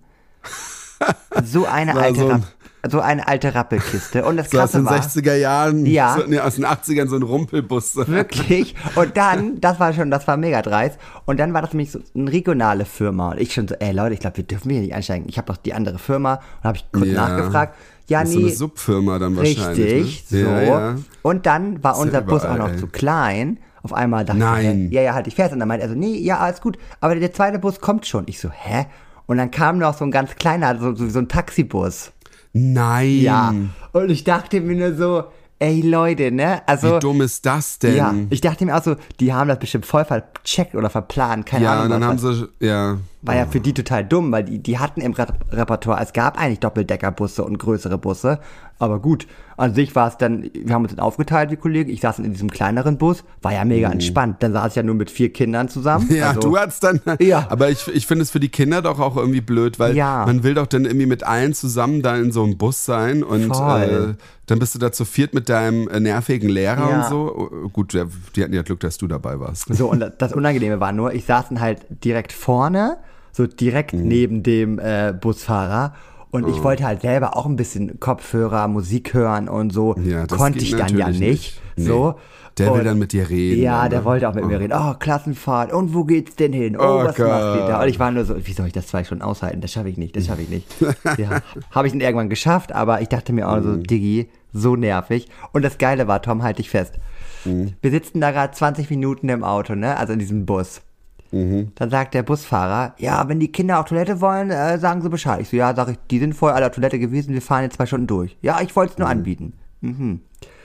So eine War alte, so ein- Rapp, so eine alte Rappelkiste. Und das So aus Krasse den war, sechziger Jahren, Ja. so, nee, aus den achtzigern so ein Rumpelbus. wirklich. Und dann, das war schon, das war mega dreist. Und dann war das nämlich so eine regionale Firma. Und ich schon so, ey Leute, ich glaube, wir dürfen hier nicht einsteigen. Ich habe doch die andere Firma. Und habe ich kurz Ja. nachgefragt. Ja, Das ist nee. so eine Subfirma dann wahrscheinlich. Richtig, ne? so. Ja, ja. Und dann war Ist ja unser Bus überall, auch noch ey. zu klein. Auf einmal dachte Nein. ich, ja, ja, halt ich fest. Und dann meinte er so, nee, ja, alles gut. Aber der zweite Bus kommt schon. Ich so, hä? Und dann kam noch so ein ganz kleiner, so, so, so ein Taxibus. Nein. Ja. Und ich dachte mir nur so, ey Leute, ne? Also, Wie dumm ist das denn? ja, ich dachte mir auch so, die haben das bestimmt voll vercheckt oder verplant, keine Ja, Ahnung. und dann was. haben sie, ja. War ja für die total dumm, weil die, die hatten im Re- Repertoire, es gab eigentlich Doppeldeckerbusse und größere Busse, aber gut, an sich war es dann, wir haben uns dann aufgeteilt, die Kollegen, ich saß in diesem kleineren Bus, war ja mega entspannt, dann saß ich ja nur mit vier Kindern zusammen. Ja, also, du hattest dann, Ja. aber ich, ich finde es für die Kinder doch auch irgendwie blöd, weil Ja. man will doch dann irgendwie mit allen zusammen da in so einem Bus sein und Voll. äh, dann bist du da zu viert mit deinem äh, nervigen Lehrer Ja. und so. Oh, gut, der, die hatten ja Glück, dass du dabei warst. So, und das Unangenehme war nur, ich saß dann halt direkt vorne, so direkt Mhm. neben dem äh, Busfahrer. Und Oh. ich wollte halt selber auch ein bisschen Kopfhörer, Musik hören und so. Ja, das Konnte geht ich dann ja natürlich nicht. nicht. So. Der will Und- dann mit dir reden. Ja, ne? der wollte auch mit mir reden. Oh, Klassenfahrt. Und wo geht's denn hin? Oh, Oh was macht ihr da? Gott. Und ich war nur so, wie soll ich das zwei Stunden aushalten? Das schaffe ich nicht, das schaffe ich nicht. Ja, habe ich dann irgendwann geschafft, aber ich dachte mir auch Mhm. so, Diggi, so nervig. Und das Geile war, Tom, halt dich fest. Mhm. Wir sitzen da gerade zwanzig Minuten im Auto, ne? Also in diesem Bus. Mhm. Dann sagt der Busfahrer, ja, wenn die Kinder auf Toilette wollen, äh, sagen sie Bescheid. Ich so, ja, sag ich, die sind vorher alle auf Toilette gewesen, wir fahren jetzt zwei Stunden durch. Ja, ich wollte es nur anbieten. Mhm.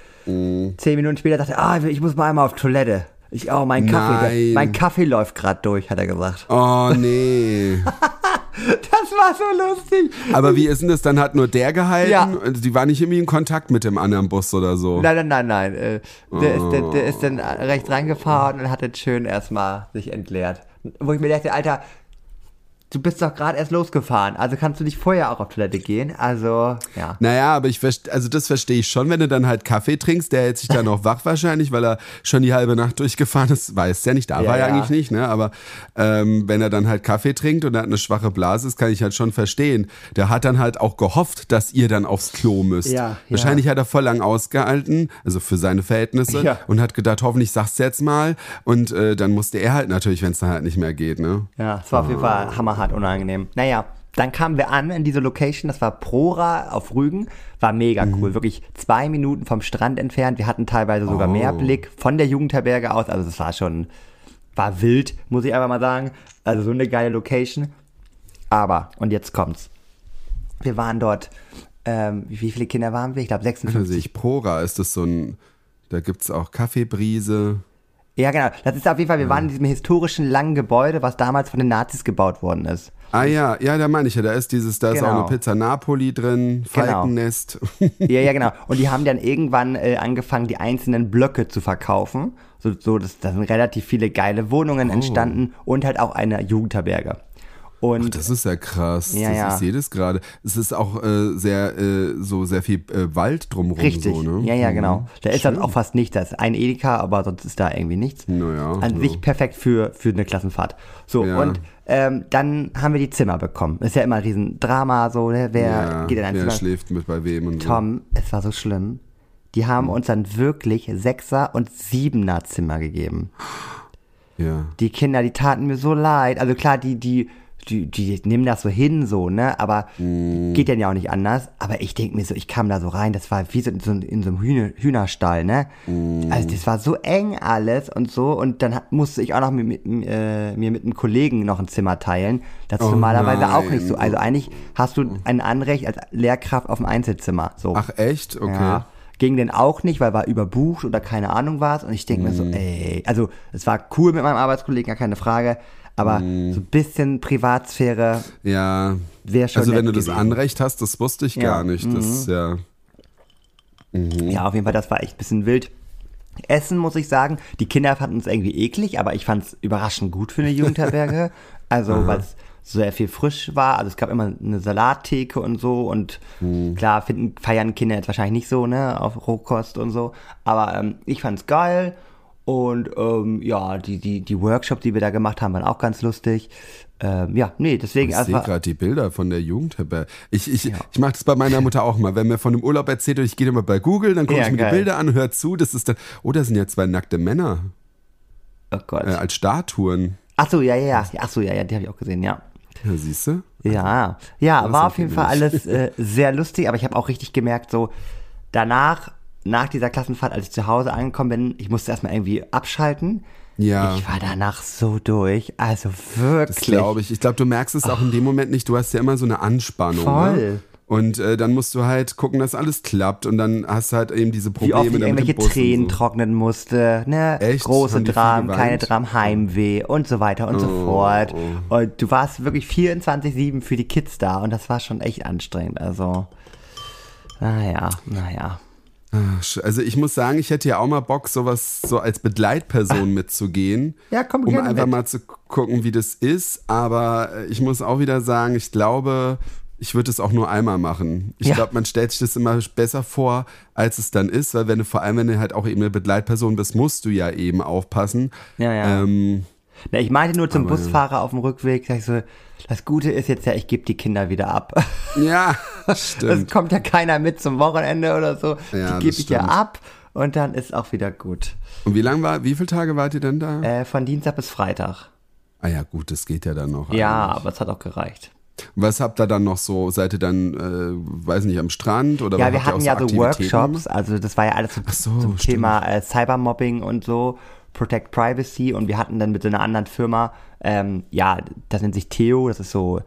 Zehn Minuten später dachte er, ah, ich muss mal einmal auf Toilette. Ich, oh, mein Kaffee, der, Nein. mein Kaffee läuft gerade durch, hat er gesagt. Oh, nee. Das war so lustig. Aber wie ist denn das? Dann hat nur der gehalten? Ja. Also die war nicht irgendwie in Kontakt mit dem anderen Bus oder so? Nein, nein, nein, nein. Äh, der, ist, der, der ist dann rechts reingefahren und hat jetzt schön erstmal sich entleert. Wo ich mir dachte, Alter, du bist doch gerade erst losgefahren, also kannst du nicht vorher auch auf Toilette gehen, also, ja. Naja, aber ich verste- also das verstehe ich schon, wenn du dann halt Kaffee trinkst, der hält sich dann noch wach wahrscheinlich, weil er schon die halbe Nacht durchgefahren ist, weiß ja nicht, da Ja, war er ja. eigentlich nicht, ne? Aber ähm, wenn er dann halt Kaffee trinkt und er hat eine schwache Blase, das kann ich halt schon verstehen. Der hat dann halt auch gehofft, dass ihr dann aufs Klo müsst. Ja, ja. Wahrscheinlich hat er voll lang ausgehalten, also für seine Verhältnisse, Ja. und hat gedacht, hoffentlich sagst du jetzt mal. Und äh, dann musste er halt natürlich, wenn es dann halt nicht mehr geht, ne? Ja, es war auf jeden Fall hammerhart unangenehm. Naja, dann kamen wir an in diese Location, das war Prora auf Rügen, war mega cool, wirklich zwei Minuten vom Strand entfernt, wir hatten teilweise sogar Oh. mehr Blick von der Jugendherberge aus, also das war schon, war wild, muss ich einfach mal sagen, also so eine geile Location, aber, und jetzt kommt's, wir waren dort, ähm, wie viele Kinder waren wir? Ich glaube Da sehe sechsundfünfzig. ich Prora, ist das so ein, da gibt's auch Kaffeebrise. Ja, genau, das ist auf jeden Fall, wir waren in diesem historischen langen Gebäude, was damals von den Nazis gebaut worden ist. Ah ja, ja, da meine ich ja, da ist dieses, da ist Genau. auch eine Pizza Napoli drin, Genau. Falkennest. Ja, ja, genau. Und die haben dann irgendwann äh, angefangen, die einzelnen Blöcke zu verkaufen. So, so das, da sind relativ viele geile Wohnungen entstanden und halt auch eine Jugendherberge. Und Ach, das ist ja krass. Ja, das, ja. Ich sehe das gerade. Es ist auch äh, sehr, äh, so sehr viel äh, Wald drumherum. richtig, So, ne? ja, ja, genau. Mhm. Da ist dann auch fast nichts. Da ist ein Edeka, aber sonst ist da irgendwie nichts. Naja, An ja. sich perfekt für, für eine Klassenfahrt. So, Ja. und ähm, dann haben wir die Zimmer bekommen. Ist ja immer ein riesen Drama, so, ne? Wer Ja, geht in ein wer Zimmer? schläft mit bei wem und Tom, es war so schlimm. Die haben Mhm. uns dann wirklich Sechser- und Siebener Zimmer gegeben. so. Ja. Die Kinder, die taten mir so leid. Also klar, die, die, die, die nehmen das so hin, so, ne? Aber geht dann ja auch nicht anders. Aber ich denke mir so, ich kam da so rein, das war wie so in so, in so einem Hühner, Hühnerstall, ne? Also das war so eng alles und so. Und dann hat- musste ich auch noch mit, mit, äh, mir mit einem Kollegen noch ein Zimmer teilen. Das ist Oh normalerweise auch nein. nicht so. Also eigentlich hast du ein Anrecht als Lehrkraft auf ein Einzelzimmer. So. Ach echt? Okay. Ja. Ging denn auch nicht, weil war überbucht oder keine Ahnung was. Und ich denke mir so, Mhm. ey, also es war cool mit meinem Arbeitskollegen, gar keine Frage. Aber Mhm. so ein bisschen Privatsphäre Ja. wäre schon Also wenn du nett das gewesen. Anrecht hast, das wusste ich Ja. gar nicht. Das Mhm. ist ja. Ja, auf jeden Fall, das war echt ein bisschen wild. Essen, muss ich sagen, die Kinder fanden es irgendwie eklig, aber ich fand es überraschend gut für eine Jugendherberge. Also, Aha. weil es sehr viel frisch war. Also es gab immer eine Salattheke und so und Hm. klar finden, feiern Kinder jetzt wahrscheinlich nicht so, ne, auf Rohkost und so. Aber ähm, ich fand's geil und ähm, ja, die, die, die Workshops, die wir da gemacht haben, waren auch ganz lustig. Ähm, ja, nee, deswegen Ich sehe einfach. gerade die Bilder von der Jugendherberge. Ich, ich, ja. ich mache das bei meiner Mutter auch mal. Wenn mir von einem Urlaub erzählt und ich gehe immer bei Google, dann gucke Ja, ich mir geil. die Bilder an, hör zu. Das ist dann, oh, da sind ja zwei nackte Männer Oh Gott. äh, als Statuen. Ach so, ja, ja, ja. Ach so, ja, ja, die habe ich auch gesehen, ja. Ja, siehst du? Ja, ja, das war ist auf jeden Fall alles äh, sehr lustig, aber ich habe auch richtig gemerkt, so danach, nach dieser Klassenfahrt, als ich zu Hause angekommen bin, ich musste erstmal irgendwie abschalten. Ja. Ich war danach so durch, also wirklich. Das glaube ich. Ich glaube, du merkst es auch in dem Moment nicht. Du hast ja immer so eine Anspannung. Voll. Ne? Und äh, dann musst du halt gucken, dass alles klappt. Und dann hast du halt eben diese Wie Probleme. oft ich dann mit irgendwelche dem Bus und Tränen so. trocknen musste, ne? Echt? Große Haben die viel Dramen, geweint? kleine Dramen, Heimweh und so weiter und so Oh, fort. oh. Und du warst wirklich vierundzwanzig sieben für die Kids da und das war schon echt anstrengend. Also, naja, naja. Also ich muss sagen, ich hätte ja auch mal Bock, sowas so als Begleitperson mitzugehen. Ja, komm Um gerne einfach mit. mal zu gucken, wie das ist. Aber ich muss auch wieder sagen, ich glaube, ich würde es auch nur einmal machen. Ich Ja. glaube, man stellt sich das immer besser vor, als es dann ist, weil wenn du vor allem, wenn du halt auch eben eine Begleitperson bist, musst du ja eben aufpassen. Ja, ja. Ähm, Na, ich meinte nur zum Aber, Busfahrer auf dem Rückweg, sag ich so, das Gute ist jetzt ja, ich gebe die Kinder wieder ab. ja, Es stimmt. kommt ja keiner mit zum Wochenende oder so. Ja, die gebe das ich ja stimmt. ab und dann ist auch wieder gut. Und wie lang war, wie viele Tage wart ihr denn da? Äh, von Dienstag bis Freitag. Ah ja, gut, das geht ja dann noch. Ja, eigentlich. aber es hat auch gereicht. Was habt ihr dann noch so? Seid ihr dann, äh, weiß nicht, am Strand? Oder Ja, habt wir ihr hatten auch ja so Aktivitäten Workshops, also das war ja alles zum, so, zum stimmt. Thema äh, Cybermobbing und so, Protect Privacy und wir hatten dann mit so einer anderen Firma, ähm, ja, das nennt sich Theo, das ist so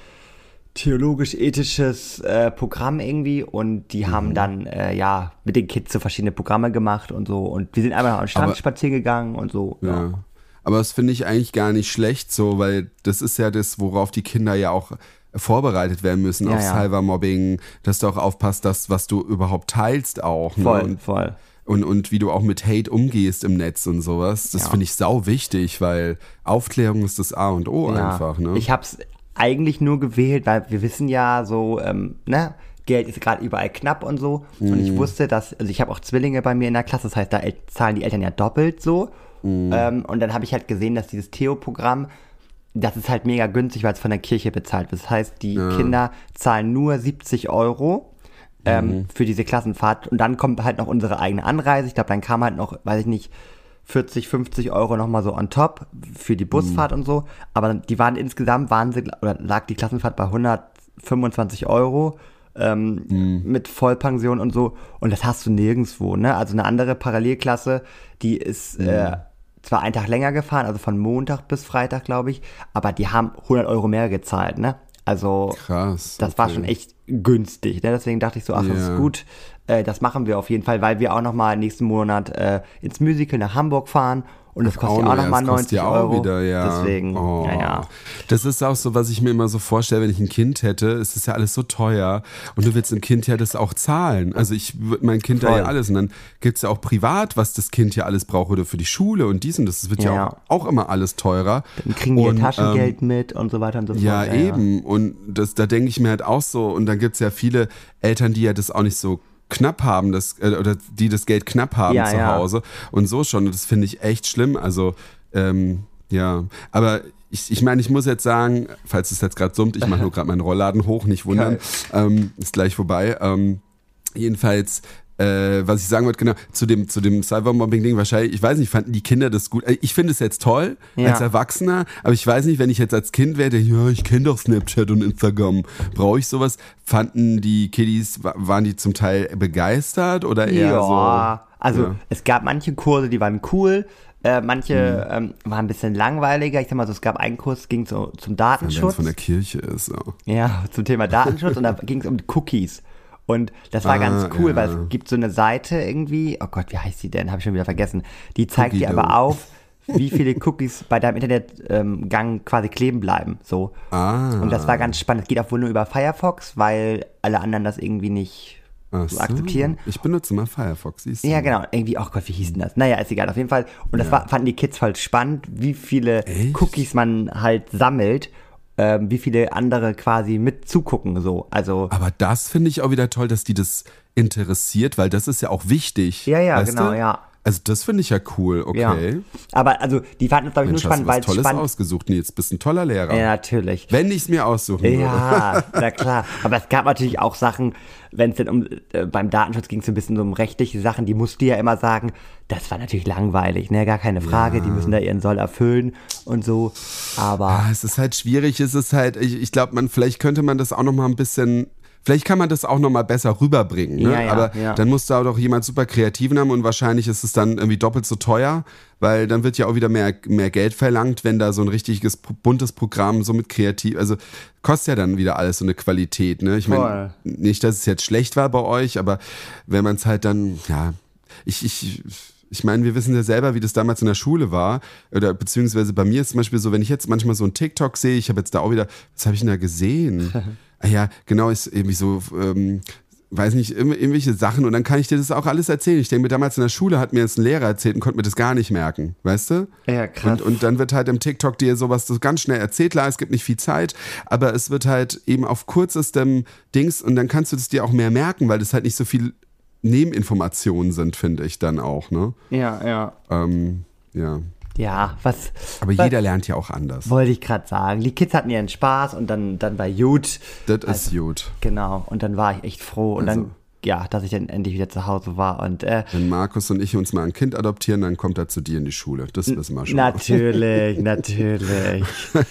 theologisch-ethisches äh, Programm irgendwie und die Mhm. haben dann, äh, ja, mit den Kids so verschiedene Programme gemacht und so und wir sind einfach am Strand Aber- spazieren gegangen und so, ja. Ja. Aber das finde ich eigentlich gar nicht schlecht so, weil das ist ja das, worauf die Kinder ja auch vorbereitet werden müssen Ja, auf ja. Cybermobbing, dass du auch aufpasst, dass was du überhaupt teilst auch. Ne? Voll, Und, voll. und, und wie du auch mit Hate umgehst im Netz und sowas. Das Ja. finde ich sau wichtig, weil Aufklärung ist das A und O Ja. einfach. Ne? Ich hab's eigentlich nur gewählt, weil wir wissen ja so, ähm, ne, Geld ist gerade überall knapp und so. Und Mhm. ich wusste, dass, also ich habe auch Zwillinge bei mir in der Klasse, das heißt, da el- zahlen die Eltern ja doppelt so. Mhm. Ähm, und dann habe ich halt gesehen, dass dieses Theo-Programm, das ist halt mega günstig, weil es von der Kirche bezahlt wird. Das heißt, die Kinder zahlen nur siebzig Euro ähm, Mhm. für diese Klassenfahrt. Und dann kommt halt noch unsere eigene Anreise. Ich glaube, dann kam halt noch, weiß ich nicht, vierzig, fünfzig Euro nochmal so on top für die Busfahrt Mhm. und so. Aber die waren insgesamt, waren sie, oder lag die Klassenfahrt bei hundertfünfundzwanzig Euro ähm, Mhm. mit Vollpension und so. Und das hast du nirgendwo, ne? Also eine andere Parallelklasse, die ist Mhm. äh, zwar einen Tag länger gefahren, also von Montag bis Freitag, glaube ich, aber die haben hundert Euro mehr gezahlt, ne? Also Krass. das war okay. schon echt günstig, ne? Deswegen dachte ich so, ach, das Ja. ist gut, äh, das machen wir auf jeden Fall, weil wir auch nochmal nächsten Monat äh, ins Musical nach Hamburg fahren und das kostet ja auch noch, nochmal das kostet neunzig ja auch Euro. wieder, ja. Deswegen, Oh. naja. Das ist auch so, was ich mir immer so vorstelle, wenn ich ein Kind hätte. Es ist ja alles so teuer und du willst dem Kind ja das auch zahlen. Also ich würde mein Kind da Voll. ja alles und dann gibt es ja auch privat, was das Kind ja alles braucht oder für die Schule und dies und das. Das wird ja, Ja. auch, auch immer alles teurer. Dann kriegen die und, ihr Taschengeld mit und so weiter und so fort. Ja, eben. Und das, da denke ich mir halt auch so. Und dann gibt es ja viele Eltern, die ja das auch nicht so knapp haben, das, äh, oder die das Geld knapp haben Ja, zu ja. Hause. Und so schon. Und das finde ich echt schlimm. Also, ähm, ja. Aber ich, ich meine, ich muss jetzt sagen, falls es jetzt gerade summt, ich mache nur gerade meinen Rollladen hoch, nicht wundern. Ähm, ist gleich vorbei. Ähm, jedenfalls. Äh, was ich sagen wollte, genau, zu dem, zu dem Cybermobbing-Ding, wahrscheinlich, ich weiß nicht, fanden die Kinder das gut? Äh, Ich finde es jetzt toll, Ja. als Erwachsener, aber ich weiß nicht, wenn ich jetzt als Kind wäre, denke ich, ja, ich kenne doch Snapchat und Instagram, brauche ich sowas? Fanden die Kiddies, wa- waren die zum Teil begeistert oder eher Ja, so? also Ja. es gab manche Kurse, die waren cool, äh, manche Mhm. ähm, waren ein bisschen langweiliger. Ich sag mal so, es gab einen Kurs, ging so zum Wenn es Datenschutz. von der Kirche ist. So. Ja, zum Thema Datenschutz und da ging es um Cookies. Und das war Ah, ganz cool, ja. weil es gibt so eine Seite irgendwie, oh Gott, wie heißt die denn? Habe ich schon wieder vergessen. Die zeigt dir Cookie-Do. aber auf, wie viele Cookies bei deinem Internetgang ähm, quasi kleben bleiben. So. Ah. Und das war ganz spannend. Es geht auch wohl nur über Firefox, weil alle anderen das irgendwie nicht Ach so, akzeptieren. Ich benutze mal Firefox, siehst du. Ja, genau. Irgendwie, oh Gott, wie hieß denn das? Naja, ist egal, auf jeden Fall. Und das ja. war, fanden die Kids voll spannend, wie viele Echt? Cookies man halt sammelt, ähm, wie viele andere quasi mit zugucken, so. Also. Aber das finde ich auch wieder toll, dass die das interessiert, weil das ist ja auch wichtig. Ja, ja, genau, du? ja. Also das finde ich ja cool, okay. Ja. Aber also die fanden es, glaube ich, Mensch, nur spannend, weil es Tolles spannend... ausgesucht, Nils, bist ein toller Lehrer. Ja, natürlich. Wenn ich es mir aussuchen würde. Ja, na klar. Aber es gab natürlich auch Sachen, wenn es denn um, äh, beim Datenschutz ging es so ein bisschen so um rechtliche Sachen, die musst du ja immer sagen, das war natürlich langweilig, ne, gar keine Frage, ja. Die müssen da ihren Soll erfüllen und so, aber... Ja, es ist halt schwierig, es ist halt, ich, ich glaube, man, vielleicht könnte man das auch noch mal ein bisschen... Vielleicht kann man das auch nochmal besser rüberbringen, ne? Ja, ja, aber ja. dann muss da doch jemand super Kreativen haben und wahrscheinlich ist es dann irgendwie doppelt so teuer, weil dann wird ja auch wieder mehr, mehr Geld verlangt, wenn da so ein richtiges buntes Programm so mit kreativ, also kostet ja dann wieder alles so eine Qualität, ne? Ich meine, nicht, dass es jetzt schlecht war bei euch, aber wenn man es halt dann, ja, ich, ich, ich meine, wir wissen ja selber, wie das damals in der Schule war, oder beziehungsweise bei mir ist zum Beispiel so, wenn ich jetzt manchmal so einen TikTok sehe, ich habe jetzt da auch wieder, was habe ich denn da gesehen? Ja, genau, ist irgendwie so, ähm, weiß nicht, irgendwelche Sachen und dann kann ich dir das auch alles erzählen. Ich denke mir, damals in der Schule hat mir jetzt ein Lehrer erzählt und konnte mir das gar nicht merken, weißt du? Ja, krass. Und, und dann wird halt im TikTok dir sowas so ganz schnell erzählt, klar, es gibt nicht viel Zeit, aber es wird halt eben auf kurzestem Dings und dann kannst du das dir auch mehr merken, weil das halt nicht so viel Nebeninformationen sind, finde ich dann auch, ne? Ja, ja. Ähm, ja. Ja, was... Aber was, jeder lernt ja auch anders. Wollte ich gerade sagen. Die Kids hatten ihren Spaß und dann, dann war gut. Das also, ist gut. Genau, und dann war ich echt froh und also, dann, ja, dass ich dann endlich wieder zu Hause war. Und, äh, wenn Markus und ich uns mal ein Kind adoptieren, dann kommt er zu dir in die Schule. Das wissen wir schon. Natürlich, natürlich.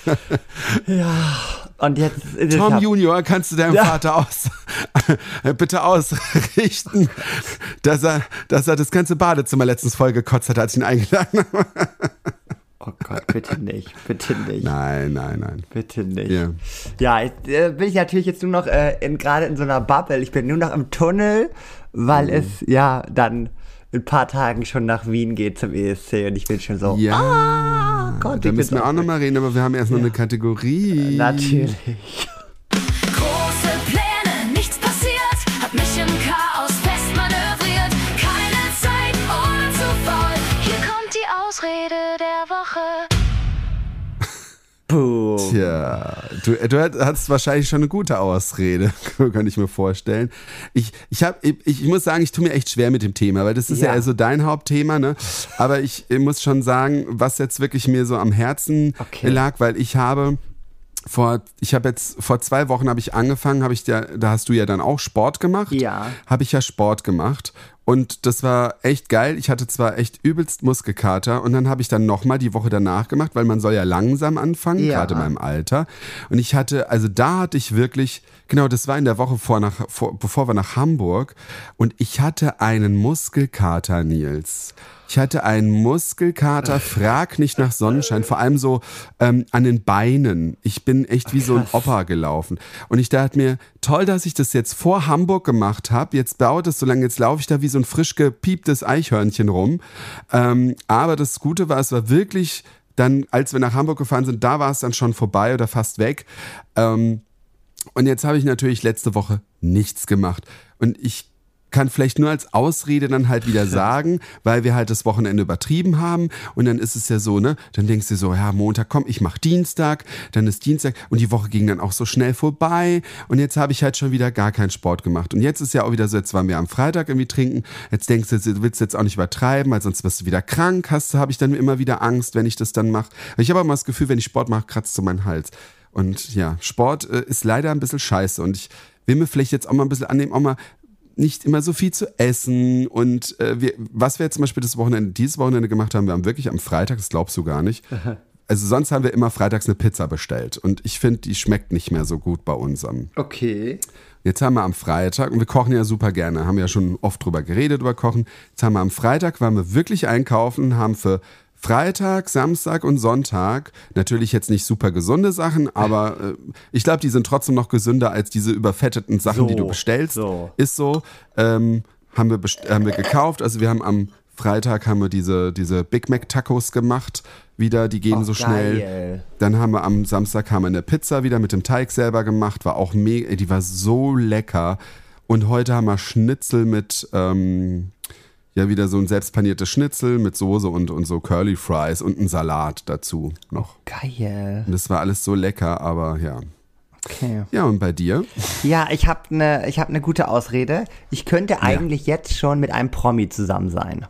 Ja, und jetzt... Tom Junior, kannst du deinem ja. Vater aus, bitte ausrichten, dass er, dass er das ganze Badezimmer letztens voll gekotzt hat, als ich ihn eingeladen habe. Oh Gott, bitte nicht, bitte nicht. Nein, nein, nein. Bitte nicht. Ja, ja jetzt äh, bin ich natürlich jetzt nur noch äh, in, gerade in so einer Bubble. Ich bin nur noch im Tunnel, weil mhm. es ja dann in ein paar Tagen schon nach Wien geht zum E S C und ich bin schon so, ja, ah, Gott, da müssen wir auch nochmal reden, aber wir haben erst noch ja. eine Kategorie. Äh, natürlich. Große Pläne, nichts passiert, hab mich im Chaos festmanövriert. Keine Zeit oder zu faul, hier kommt die Ausrede der Woche. Boom. Tja, du, du hast wahrscheinlich schon eine gute Ausrede, kann ich mir vorstellen. Ich, ich, hab, ich, ich muss sagen, ich tue mir echt schwer mit dem Thema, weil das ist ja, ja also dein Hauptthema, ne? Aber ich, ich muss schon sagen, was jetzt wirklich mir so am Herzen okay. lag, weil ich habe vor, ich habe jetzt vor zwei Wochen habe ich angefangen, habe ich ja, da hast du ja dann auch Sport gemacht. Ja. Habe ich ja Sport gemacht. Und das war echt geil. Ich hatte zwar echt übelst Muskelkater und dann habe ich dann nochmal die Woche danach gemacht, weil man soll ja langsam anfangen, ja. gerade in meinem Alter. Und ich hatte, also da hatte ich wirklich, genau, das war in der Woche vor nach, vor, bevor wir nach Hamburg und ich hatte einen Muskelkater, Nils. Ich hatte einen Muskelkater, frag nicht nach Sonnenschein, vor allem so ähm, an den Beinen. Ich bin echt wie so ein Opa gelaufen. Und ich dachte mir, toll, dass ich das jetzt vor Hamburg gemacht habe. Jetzt dauert es so lange, jetzt laufe ich da wie so ein frisch gepieptes Eichhörnchen rum. Ähm, aber das Gute war, es war wirklich dann, als wir nach Hamburg gefahren sind, da war es dann schon vorbei oder fast weg. Ähm, und jetzt habe ich natürlich letzte Woche nichts gemacht. Und ich kann vielleicht nur als Ausrede dann halt wieder sagen, weil wir halt das Wochenende übertrieben haben und dann ist es ja so, ne, dann denkst du so, ja, Montag, komm, ich mach Dienstag, dann ist Dienstag und die Woche ging dann auch so schnell vorbei und jetzt habe ich halt schon wieder gar keinen Sport gemacht und jetzt ist ja auch wieder so, jetzt waren wir am Freitag irgendwie trinken, jetzt denkst du, du willst jetzt auch nicht übertreiben, weil sonst wirst du wieder krank, hast, habe ich dann immer wieder Angst, wenn ich das dann mache. Ich habe aber mal das Gefühl, wenn ich Sport mache, kratzt so mein Hals und ja, Sport äh, ist leider ein bisschen scheiße und ich will mir vielleicht jetzt auch mal ein bisschen annehmen, auch mal nicht immer so viel zu essen und äh, wir, was wir jetzt zum Beispiel das Wochenende, dieses Wochenende gemacht haben, wir haben wirklich am Freitag, das glaubst du gar nicht, also sonst haben wir immer freitags eine Pizza bestellt und ich finde, die schmeckt nicht mehr so gut bei uns. Am Okay. Jetzt haben wir am Freitag, und wir kochen ja super gerne, haben ja schon oft drüber geredet, über Kochen, jetzt haben wir am Freitag, waren wir wirklich einkaufen, haben für Freitag, Samstag und Sonntag, natürlich jetzt nicht super gesunde Sachen, aber äh, ich glaube, die sind trotzdem noch gesünder als diese überfetteten Sachen, so, die du bestellst. So. Ist so. Ähm, haben wir best- haben wir gekauft. Also wir haben am Freitag haben wir diese, diese Big Mac Tacos gemacht. Wieder, die gehen oh, so schnell. Geil. Dann haben wir am Samstag haben wir eine Pizza wieder mit dem Teig selber gemacht. War auch mega, die war so lecker. Und heute haben wir Schnitzel mit, ähm, ja, wieder so ein selbstpaniertes Schnitzel mit Soße und, und so Curly Fries und ein Salat dazu noch. Geil. Und das war alles so lecker, aber ja. Okay. Ja, und bei dir? Ja, ich habe eine ich hab ne gute Ausrede. Ich könnte eigentlich ja. jetzt schon mit einem Promi zusammen sein.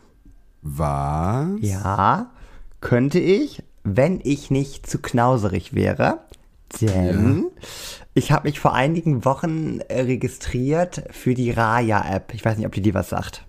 Was? Ja, könnte ich, wenn ich nicht zu knauserig wäre. Denn ja. ich habe mich vor einigen Wochen registriert für die Raya-App. Ich weiß nicht, ob die dir was sagt.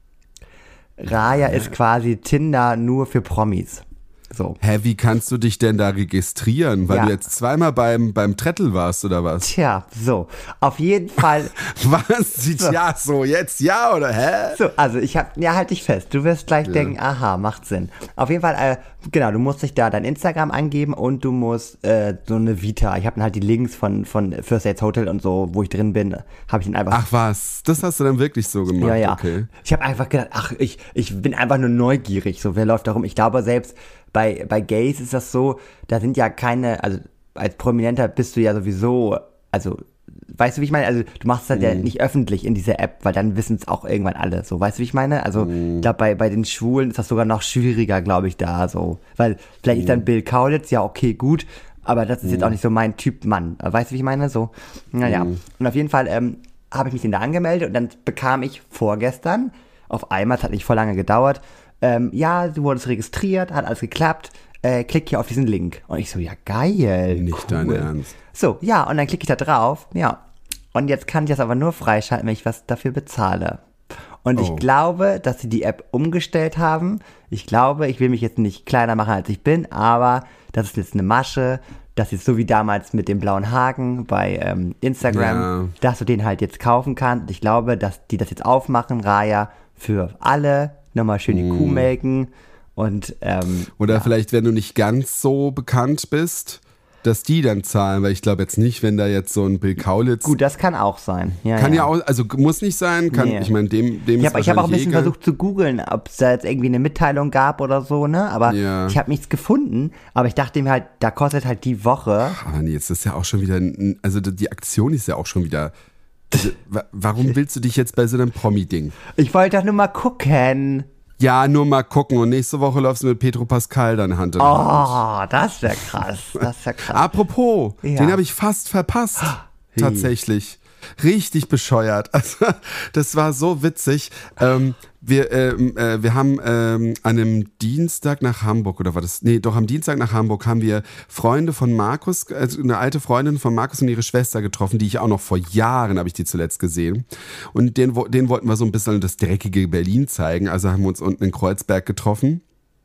Raya ja. ist quasi Tinder nur für Promis. So. Hä, wie kannst du dich denn da registrieren? Weil ja. du jetzt zweimal beim, beim Trettel warst, oder was? Tja, so. Auf jeden Fall. Was? So. Ja, so, jetzt ja, oder hä? So, also ich hab, ja, halt dich fest. Du wirst gleich ja. denken, aha, macht Sinn. Auf jeden Fall, äh, genau, du musst dich da dein Instagram angeben und du musst äh, so eine Vita. Ich habe dann halt die Links von, von First Dates Hotel und so, wo ich drin bin, habe ich dann einfach. Ach was, das hast du dann wirklich so gemacht? Ja, ja. Okay. Ich habe einfach gedacht, ach, ich, ich bin einfach nur neugierig. So, wer läuft da rum? Ich glaube selbst bei, bei Gays ist das so, da sind ja keine, also als Prominenter bist du ja sowieso, also, weißt du, wie ich meine? Also, du machst es halt mm. ja nicht öffentlich in dieser App, weil dann wissen es auch irgendwann alle, so, weißt du, wie ich meine? Also, mm. ich glaube, bei, bei den Schwulen ist das sogar noch schwieriger, glaube ich, da, so, weil vielleicht mm. ist dann Bill Kaulitz, ja, okay, gut, aber das ist mm. jetzt auch nicht so mein Typ Mann, weißt du, wie ich meine? So, naja, mm. und auf jeden Fall, ähm, habe ich mich denn da angemeldet und dann bekam ich vorgestern, auf einmal, es hat nicht voll lange gedauert, ähm, ja, du wurdest registriert, hat alles geklappt, äh, klick hier auf diesen Link. Und ich so, ja geil, Nicht cool. dein Ernst. So, ja, und dann klicke ich da drauf, ja. Und jetzt kann ich das aber nur freischalten, wenn ich was dafür bezahle. Und oh. ich glaube, dass sie die App umgestellt haben. Ich glaube, ich will mich jetzt nicht kleiner machen, als ich bin, aber das ist jetzt eine Masche. Das ist so wie damals mit dem blauen Haken bei ähm, Instagram, ja. dass du den halt jetzt kaufen kannst. Ich glaube, dass die das jetzt aufmachen, Raya, für alle, nochmal schön die mm. Kuh melken und ähm, oder ja. vielleicht, wenn du nicht ganz so bekannt bist, dass die dann zahlen, weil ich glaube jetzt nicht, wenn da jetzt so ein Bill Kaulitz... Gut, das kann auch sein. Ja, kann ja. ja auch, also muss nicht sein, kann, nee. ich meine, dem, dem Ich habe hab auch ein bisschen egal. versucht zu googeln, ob es da jetzt irgendwie eine Mitteilung gab oder so, ne, aber ja. ich habe nichts gefunden, aber ich dachte mir halt, da kostet halt die Woche... Aber nee, jetzt ist ja auch schon wieder, also die Aktion ist ja auch schon wieder... Also, warum willst du dich jetzt bei so einem Promi-Ding? Ich wollte doch nur mal gucken. Ja, nur mal gucken. Und nächste Woche läufst du mit Petro Pascal dann Hand in Hand. Oh, das wäre krass. Das wär krass. Apropos, ja. den habe ich fast verpasst. Hey. Tatsächlich. Richtig bescheuert. Also, das war so witzig. Ähm, wir, ähm, äh, wir haben ähm, an einem Dienstag nach Hamburg, oder war das? Nee, doch am Dienstag nach Hamburg haben wir Freunde von Markus, also eine alte Freundin von Markus und ihre Schwester getroffen, die ich auch noch vor Jahren, habe ich die zuletzt gesehen. Und den, den wollten wir so ein bisschen das dreckige Berlin zeigen. Also haben wir uns unten in Kreuzberg getroffen.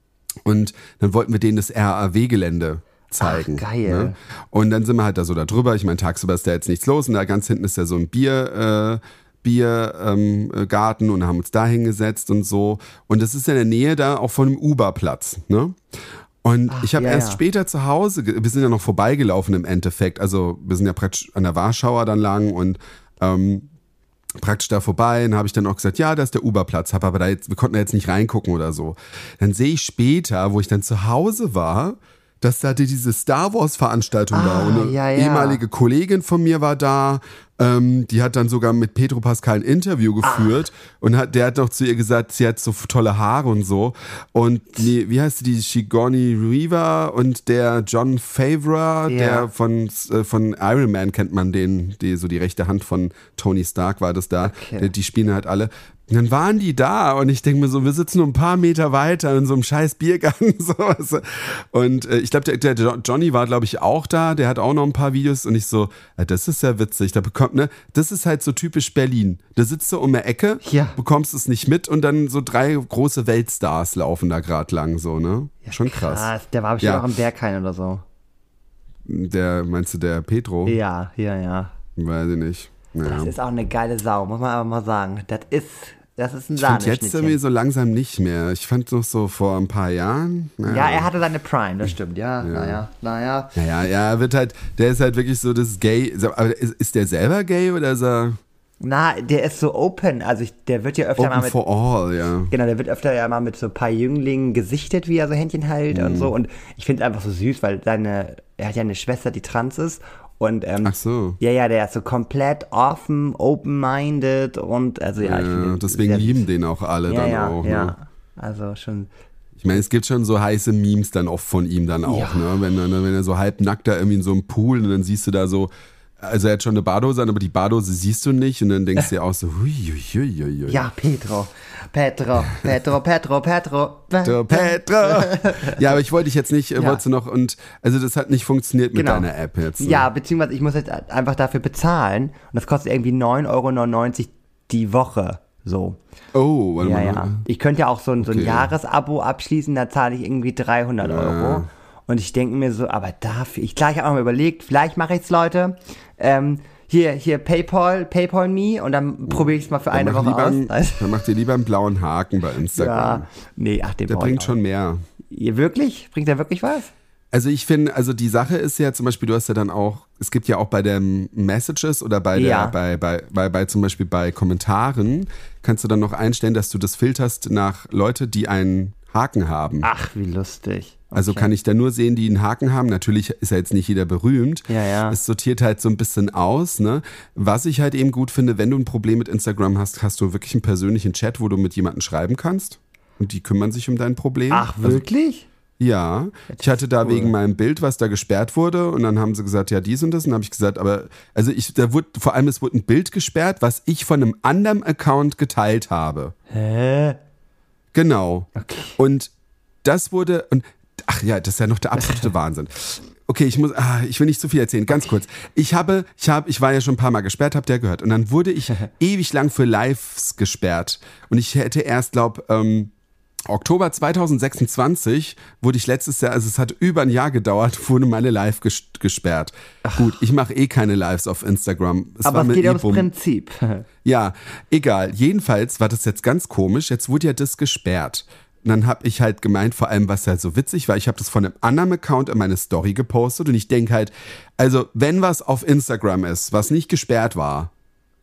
Und dann wollten wir denen das R A W-Gelände zeigen. Ach, geil. Ne? Und dann sind wir halt da so da drüber. Ich meine, tagsüber ist da jetzt nichts los und da ganz hinten ist ja so ein Bier, äh, Biergarten ähm, und haben uns da hingesetzt und so. Und das ist in der Nähe da auch von dem Uberplatz. Ne? Und Ach, ich habe ja, erst ja. später zu Hause, wir sind ja noch vorbeigelaufen im Endeffekt. Also wir sind ja praktisch an der Warschauer dann lang und ähm, praktisch da vorbei. Und habe ich dann auch gesagt, ja, da ist der Uberplatz. Hab aber da jetzt, wir konnten da jetzt nicht reingucken oder so. Dann sehe ich später, wo ich dann zu Hause war, dass da diese Star Wars Veranstaltung ah, war. Und eine ja, ja. ehemalige Kollegin von mir war da. Ähm, die hat dann sogar mit Petro Pascal ein Interview geführt. Ah. Und hat, der hat noch zu ihr gesagt, sie hat so tolle Haare und so. Und nee, wie heißt die? Sigourney Weaver und der Jon Favreau, ja. der von, äh, von Iron Man kennt man den, die, so die rechte Hand von Tony Stark war das da. Okay. Die, die spielen halt alle. Und dann waren die da und ich denke mir so, wir sitzen nur ein paar Meter weiter in so einem scheiß Biergarten. So. Und äh, ich glaube, der, der Johnny war, glaube ich, auch da. Der hat auch noch ein paar Videos und ich so, ja, das ist ja witzig. Da bekommt, ne, das ist halt so typisch Berlin. Da sitzt du um eine Ecke, ja. bekommst es nicht mit und dann so drei große Weltstars laufen da gerade lang, so, ne? Ja, schon krass. krass. Der war bestimmt ja. auch im Berghain oder so. Der, meinst du, der Petro? Ja, ja, ja. Weiß ich nicht. Naja. Das ist auch eine geile Sau, muss man aber mal sagen. Das ist... Das ist ein ich finde jetzt irgendwie so langsam nicht mehr. Ich fand noch so vor ein paar Jahren. Naja. Ja, er hatte seine Prime, das stimmt, ja. ja. Naja, naja. Naja, ja, er wird halt, der ist halt wirklich so das Gay. Aber ist, ist der selber gay oder ist er. Na, der ist so open, also ich, der wird ja öfter open mal mit. for all, ja. Genau, der wird öfter ja mal mit so ein paar Jünglingen gesichtet, wie er so Händchen hält mhm. und so. Und ich finde es einfach so süß, weil seine, er hat ja eine Schwester, die trans ist. Und, ähm, Ach so. Ja, ja, der ist so komplett offen, open-minded und also ja. ja ich finde, deswegen lieben den auch alle ja, dann ja, auch. Ja, Ne? also schon. Ich meine, es gibt schon so heiße Memes dann oft von ihm dann auch, Ja. ne? Wenn, er- wenn er so halbnackt da irgendwie in so einem Pool und dann siehst du da so, also er hat schon eine Badehose an, aber die Badehose siehst du nicht und dann denkst du dir auch so, hui, hui, hui, hui. Ja, Petro, Petro, Petro, Petro, Petro. Petro, Petro. Ja, aber ich wollte dich jetzt nicht, Ja. wolltest du noch, und also das hat nicht funktioniert mit Genau. deiner App jetzt. Ne? Ja, beziehungsweise ich muss jetzt einfach dafür bezahlen und das kostet irgendwie neun Euro neunundneunzig die Woche. So. Oh, warte Ja, mal. ja. Ich könnte ja auch so ein, so ein Okay. Jahresabo abschließen, da zahle ich irgendwie dreihundert Euro. Und ich denke mir so, aber dafür, ich klar, ich habe auch mal überlegt, vielleicht mache ich es, Leute. Ähm, hier, hier Paypal, Paypal me und dann probiere ich es mal für Dann eine mach Woche lieber aus. einen- Dann macht ihr lieber einen blauen Haken bei Instagram. Ja, nee, ach, den Der brauch ich bringt auch. schon mehr. Ihr wirklich? Bringt der wirklich was? Also ich finde, also die Sache ist ja zum Beispiel, du hast ja dann auch, es gibt ja auch bei den Messages oder bei der, Ja. bei, bei, bei, bei zum Beispiel bei Kommentaren, kannst du dann noch einstellen, dass du das filterst nach Leute, die einen Haken haben. Ach, wie lustig. Also kann ich da nur sehen, die einen Haken haben. Natürlich ist ja jetzt nicht jeder berühmt. Ja, ja. Es sortiert halt so ein bisschen aus. Ne? Was ich halt eben gut finde, wenn du ein Problem mit Instagram hast, hast du wirklich einen persönlichen Chat, wo du mit jemandem schreiben kannst. Und die kümmern sich um dein Problem. Ach, Also, wirklich? ja, ich hatte da cool. wegen meinem Bild, was da gesperrt wurde, und dann haben sie gesagt, ja, dies und das, und dann habe ich gesagt, aber, also ich, da wurde, vor allem es wurde ein Bild gesperrt, was ich von einem anderen Account geteilt habe. Hä? Genau. Okay. Und das wurde, und, ach ja, das ist ja noch der absolute Wahnsinn. Okay, ich muss, ah, ich will nicht zu viel erzählen, ganz kurz. Ich habe, ich habe, ich war ja schon ein paar Mal gesperrt, habt ihr ja gehört, und dann wurde ich ewig lang für Lives gesperrt, und ich hätte erst, glaub, ähm, Oktober zweitausendsechsundzwanzig wurde ich letztes Jahr, also es hat über ein Jahr gedauert, wurde meine Live ges gesperrt. Gut, ich mache eh keine Lives auf Instagram. Es Aber war es mir geht eh ums bumm. Prinzip. Ja, egal. Jedenfalls war das jetzt ganz komisch. Jetzt wurde ja das gesperrt. Und dann habe ich halt gemeint, vor allem, was halt so witzig war, ich habe das von einem anderen Account in meine Story gepostet, und ich denke halt, also wenn was auf Instagram ist, was nicht gesperrt war,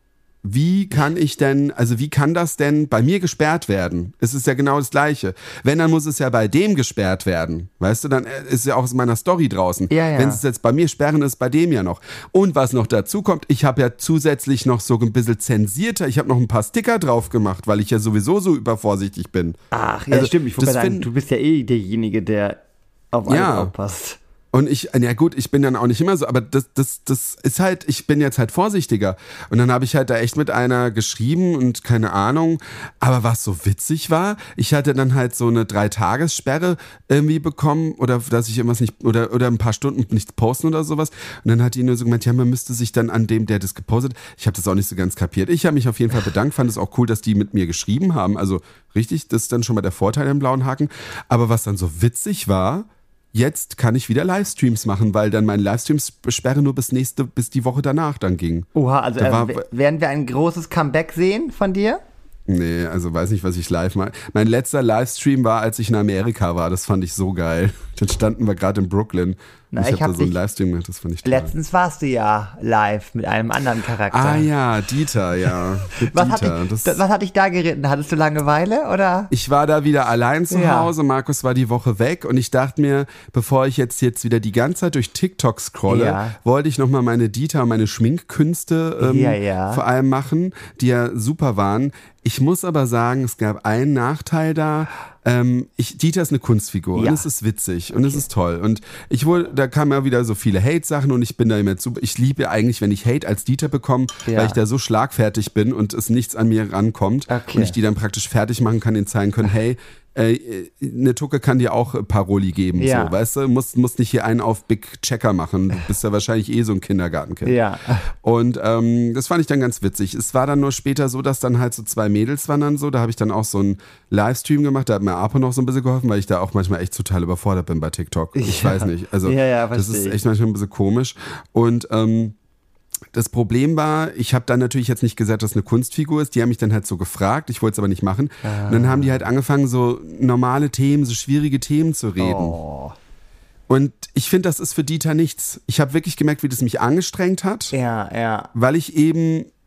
wie kann ich denn, also wie kann das denn bei mir gesperrt werden? Es ist ja genau das Gleiche. Wenn, dann muss es ja bei dem gesperrt werden. Weißt du, dann ist es ja auch aus meiner Story draußen. Ja, ja. Wenn es jetzt bei mir sperren ist, bei dem ja noch. Und was noch dazu kommt, ich habe ja zusätzlich noch so ein bisschen zensierter, ich habe noch ein paar Sticker drauf gemacht, weil ich ja sowieso so übervorsichtig bin. Ach, ja, Also, stimmt. Ich wollte das sagen, find- du bist ja eh derjenige, der auf alles Ja. aufpasst. Und ich, ja gut, ich bin dann auch nicht immer so, aber das, das, das ist halt, ich bin jetzt halt vorsichtiger. Und dann habe ich halt da echt mit einer geschrieben und keine Ahnung. Aber was so witzig war, ich hatte dann halt so eine Drei-Tages-Sperre irgendwie bekommen, oder dass ich irgendwas nicht, oder, oder ein paar Stunden nichts posten oder sowas. Und dann hat die nur so gemeint, ja, man müsste sich dann an dem, der das gepostet, ich habe das auch nicht so ganz kapiert. Ich habe mich auf jeden Fall bedankt, fand es auch cool, dass die mit mir geschrieben haben. Also richtig, das ist dann schon mal der Vorteil im blauen Haken. Aber was dann so witzig war, jetzt kann ich wieder Livestreams machen, weil dann meine Livestreams-Sperre nur bis nächste, bis die Woche danach dann ging. Oha, also Da äh, war- w- werden wir ein großes Comeback sehen von dir? Nee, also weiß nicht, was ich live mache. Mein letzter Livestream war, als ich in Amerika war. Das fand ich so geil. Dann standen wir gerade in Brooklyn. Na, und ich ich habe hab da so einen dich- Livestream gemacht, das fand ich toll. Letztens warst du ja live mit einem anderen Charakter. Ah ja, Dieter, ja. Mit Was hat, Dieter. dich, Das- da- was hat dich da geritten? Hattest du Langeweile oder? Ich war da wieder allein zu Ja. Hause, Markus war die Woche weg, und ich dachte mir, bevor ich jetzt, jetzt wieder die ganze Zeit durch TikTok scrolle, Ja. wollte ich nochmal meine Dieter, meine Schminkkünste ähm, Ja, ja. vor allem machen, die ja super waren. Ich muss aber sagen, es gab einen Nachteil da. Ähm, ich, Dieter ist eine Kunstfigur, Ja. und es ist witzig und es ist toll. Und ich wurde, da kamen ja wieder so viele Hate-Sachen, und ich bin da immer zu, ich liebe eigentlich, wenn ich Hate als Dieter bekomme, Ja. weil ich da so schlagfertig bin und es nichts an mir rankommt, Okay. und ich die dann praktisch fertig machen kann, denen zeigen können, hey, äh, eine Tucke kann dir auch Paroli geben, Ja. so, weißt du, musst, musst nicht hier einen auf Big Checker machen, du bist ja wahrscheinlich eh so ein Kindergartenkind. Ja. Und ähm, das fand ich dann ganz witzig. Es war dann nur später so, dass dann halt so zwei Mädels waren dann so, da habe ich dann auch so einen Livestream gemacht, da hat mir Apo noch so ein bisschen geholfen, weil ich da auch manchmal echt total überfordert bin bei TikTok. Ich Ja. weiß nicht, also Ja, ja, das versteh ist ich. echt manchmal ein bisschen komisch. Und ähm, das Problem war, ich habe dann natürlich jetzt nicht gesagt, dass es eine Kunstfigur ist. Die haben mich dann halt so gefragt, ich wollte es aber nicht machen. Und dann haben die halt angefangen, so normale Themen, so schwierige Themen zu reden. Oh. Und ich finde, das ist für Dieter nichts. Ich habe wirklich gemerkt, wie das mich angestrengt hat, Ja, ja. weil ich eben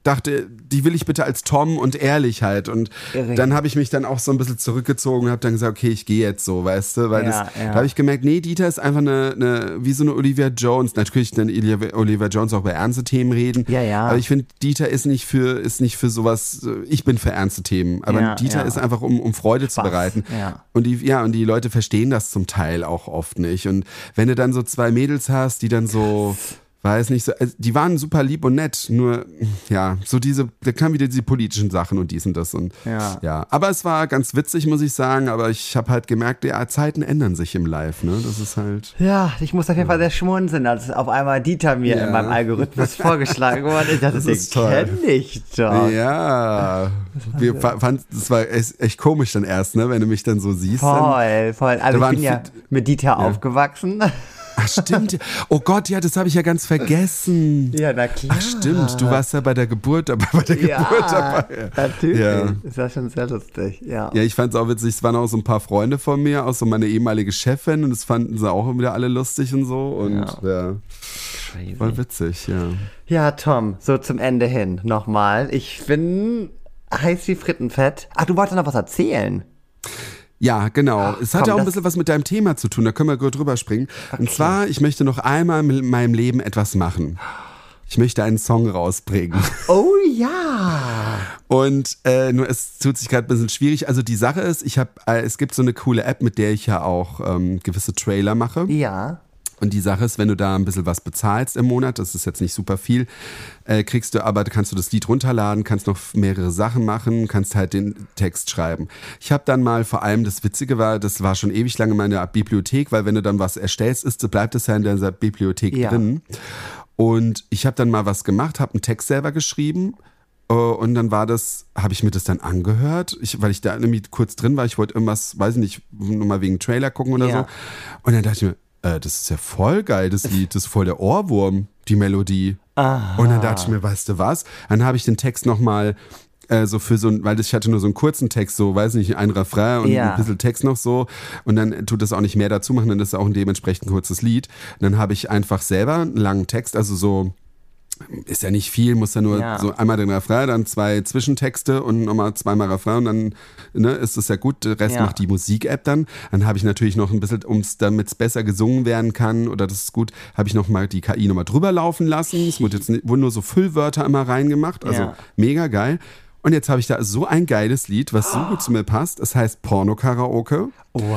dachte, die will ich bitte als Tom und ehrlich halt. Und Irre. dann habe ich mich dann auch so ein bisschen zurückgezogen und habe dann gesagt, okay, ich gehe jetzt so, weißt du, weil Ja, das, ja. da habe ich gemerkt, nee, Dieter ist einfach eine, eine, wie so eine Olivia Jones. Natürlich kann Olivia Jones auch bei ernste Themen reden. Ja, ja. Aber ich finde, Dieter ist nicht für, ist nicht für sowas, ich bin für ernste Themen. Aber Ja, Dieter ja. ist einfach, um, um Freude zu Spaß, bereiten. ja. Und die, ja, und die Leute verstehen das zum Teil auch oft nicht. Und wenn du dann so zwei Mädels hast, die dann so, weiß nicht, so, also die waren super lieb und nett, nur, ja, so diese, da kamen wieder diese politischen Sachen und dies und das und, Ja. ja. Aber es war ganz witzig, muss ich sagen, aber ich habe halt gemerkt, ja, Zeiten ändern sich im Live, ne, das ist halt. Ja, ich muss auf jeden Fall sehr schmunzeln, als auf einmal Dieter mir Ja. in meinem Algorithmus vorgeschlagen wurde. Ich dachte, Das den ist toll. kenn ich doch. Ja, wir fa- fand, das war echt, echt komisch dann erst, ne, wenn du mich dann so siehst. Dann, Voll, voll. Also Da ich waren bin ja viel- mit Dieter aufgewachsen. ach stimmt, oh Gott, ja, das habe ich ja ganz vergessen. Ja, na klar. Ach stimmt, du warst ja bei der Geburt dabei, bei der Ja, Geburt dabei. natürlich. Ja. Das war schon sehr lustig, ja. Ja, ich fand es auch witzig, es waren auch so ein paar Freunde von mir, auch so meine ehemalige Chefin und das fanden sie auch wieder alle lustig und so und ja, Crazy. war witzig, ja. Ja, Tom, so zum Ende hin nochmal. Ich bin heiß wie Frittenfett. Ach, du wolltest noch was erzählen? Ja, genau. Es hat komm, ja auch ein das- bisschen was mit deinem Thema zu tun, da können wir gut drüber springen. Und zwar, ich möchte noch einmal in meinem Leben etwas machen. Ich möchte einen Song rausbringen. Oh ja. Und äh, nur es tut sich gerade ein bisschen schwierig. Also die Sache ist, ich habe, äh, es gibt so eine coole App, mit der ich ja auch ähm, gewisse Trailer mache. Ja. Und die Sache ist, wenn du da ein bisschen was bezahlst im Monat, das ist jetzt nicht super viel, äh, kriegst du aber, kannst du das Lied runterladen, kannst noch mehrere Sachen machen, kannst halt den Text schreiben. Ich habe dann mal, vor allem das Witzige war, das war schon ewig lange in meiner Bibliothek, weil wenn du dann was erstellst, ist, bleibt es ja in dieser Bibliothek Ja. drin. Und ich habe dann mal was gemacht, habe einen Text selber geschrieben. Uh, und dann war das, habe ich mir das dann angehört, ich, weil ich da nämlich kurz drin war, ich wollte irgendwas, weiß ich nicht, nur mal wegen Trailer gucken oder Ja. so. Und dann dachte ich mir, äh, das ist ja voll geil, das Lied, das ist voll der Ohrwurm, die Melodie. Aha. Und dann dachte ich mir, weißt du was? Dann habe ich den Text nochmal äh, so für so ein, weil ich hatte nur so einen kurzen Text, so, weiß nicht, ein Refrain und Ja. ein bisschen Text noch so. Und dann tut das auch nicht mehr dazu machen, dann ist es auch ein dementsprechend kurzes Lied. Und dann habe ich einfach selber einen langen Text, also so, ist ja nicht viel, muss ja nur Ja. so einmal den Refrain, dann zwei Zwischentexte und nochmal zweimal Refrain und dann ne, ist es ja gut. Der Rest Ja. macht die Musik-App dann. Dann habe ich natürlich noch ein bisschen, um's, damit es besser gesungen werden kann oder das ist gut, habe ich nochmal die K I nochmal drüber laufen lassen. Es wurde jetzt nicht- wurden nur so Füllwörter immer reingemacht, also Ja. mega geil. Und jetzt habe ich da so ein geiles Lied, was so gut zu mir passt. Es heißt Porno-Karaoke.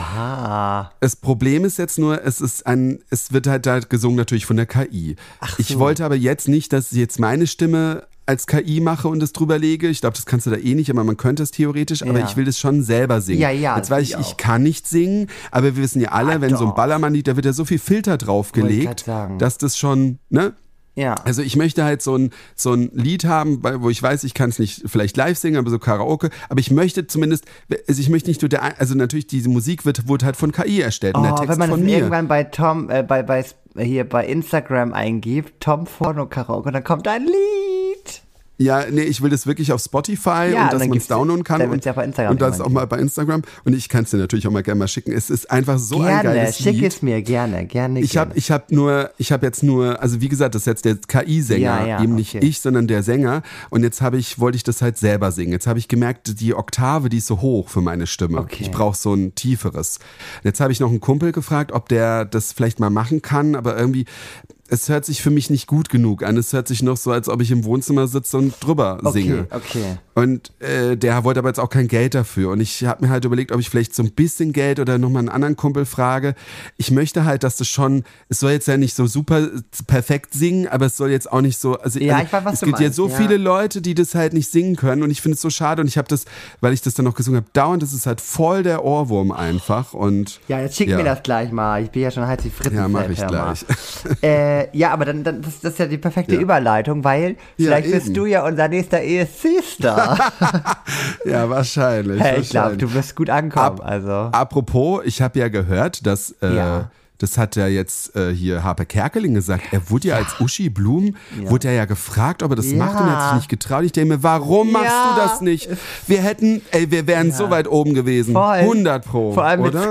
Oha. Das Problem ist jetzt nur, es ist ein, es wird halt da gesungen natürlich von der K I. Ach Ich so. wollte aber jetzt nicht, dass ich jetzt meine Stimme als K I mache und es drüber lege. Ich glaube, das kannst du da eh nicht, aber man könnte es theoretisch, aber Ja. ich will das schon selber singen. Ja, ja, Jetzt weiß das ich, will ich ich kann nicht singen, aber wir wissen ja alle, Ah, wenn so ein doch. Ballermann-Lied, da wird ja so viel Filter Wollte draufgelegt, ich grad sagen. dass das schon, ne? Ja. Also ich möchte halt so ein, so ein Lied haben, bei- wo ich weiß, ich kann es nicht vielleicht live singen, aber so Karaoke. Aber ich möchte zumindest, also ich möchte nicht nur der, ein- also natürlich diese Musik wird, wurde halt von K I erstellt und der Oh, Text wenn man von das mir. irgendwann bei Tom, äh, bei, bei, hier bei Instagram eingibt, Tom Porno Karaoke, dann kommt ein Lied. Ja, nee, ich will das wirklich auf Spotify Ja, und dass dann man es gibt's- downloaden kann. dann und wird's ja bei Instagram und das auch irgendwann mal bei Instagram. Und ich kann es dir natürlich auch mal gerne mal schicken. Es ist einfach so ein Gerne, geiles schick Lied. es mir, gerne, gerne. Ich habe gerne. ich hab nur, ich habe jetzt nur, also wie gesagt, das ist jetzt der K I-Sänger, Ja, ja, eben nicht okay. ich, sondern der Sänger. Und jetzt habe ich, wollte ich das halt selber singen. Jetzt habe ich gemerkt, die Oktave, die ist so hoch für meine Stimme. Okay. Ich brauche so ein tieferes. Jetzt habe ich noch einen Kumpel gefragt, ob der das vielleicht mal machen kann, aber irgendwie, es hört sich für mich nicht gut genug an. Es hört sich noch so, als ob ich im Wohnzimmer sitze und drüber Okay, singe. okay. Und äh, der wollte aber jetzt auch kein Geld dafür. Und ich habe mir halt überlegt, ob ich vielleicht so ein bisschen Geld oder nochmal einen anderen Kumpel frage. Ich möchte halt, dass das schon, es soll jetzt ja nicht so super perfekt singen, aber es soll jetzt auch nicht so, also, Ja, also ich weiß, was es du gibt ja meinst, so ja. viele Leute, die das halt nicht singen können und ich finde es so schade und ich habe das, weil ich das dann noch gesungen habe, dauernd, das ist halt voll der Ohrwurm einfach und Ja, jetzt schick ja. mir das gleich mal. Ich bin ja schon heiß wie Fritten. Ja, mach ich hör mal. gleich. Äh, ja, aber dann, dann das, das ist ja die perfekte Ja. Überleitung, weil Ja, vielleicht bist eben. du ja unser nächster E S C-Star. Ja, wahrscheinlich. Hey, ich glaube, wahrscheinlich. du wirst gut ankommen. Ab- also. Apropos, ich habe ja gehört, dass äh, Ja. das hat ja jetzt äh, hier Harpe Kerkeling gesagt, er wurde ja, ja. als Uschi Blum, ja. wurde er ja gefragt, ob er das ja. macht und er hat sich nicht getraut. Ich denke mir, warum machst ja. du das nicht? Wir hätten, ey, wir wären ja. so weit oben gewesen. Voll. hundert Pro, Vor allem oder? mit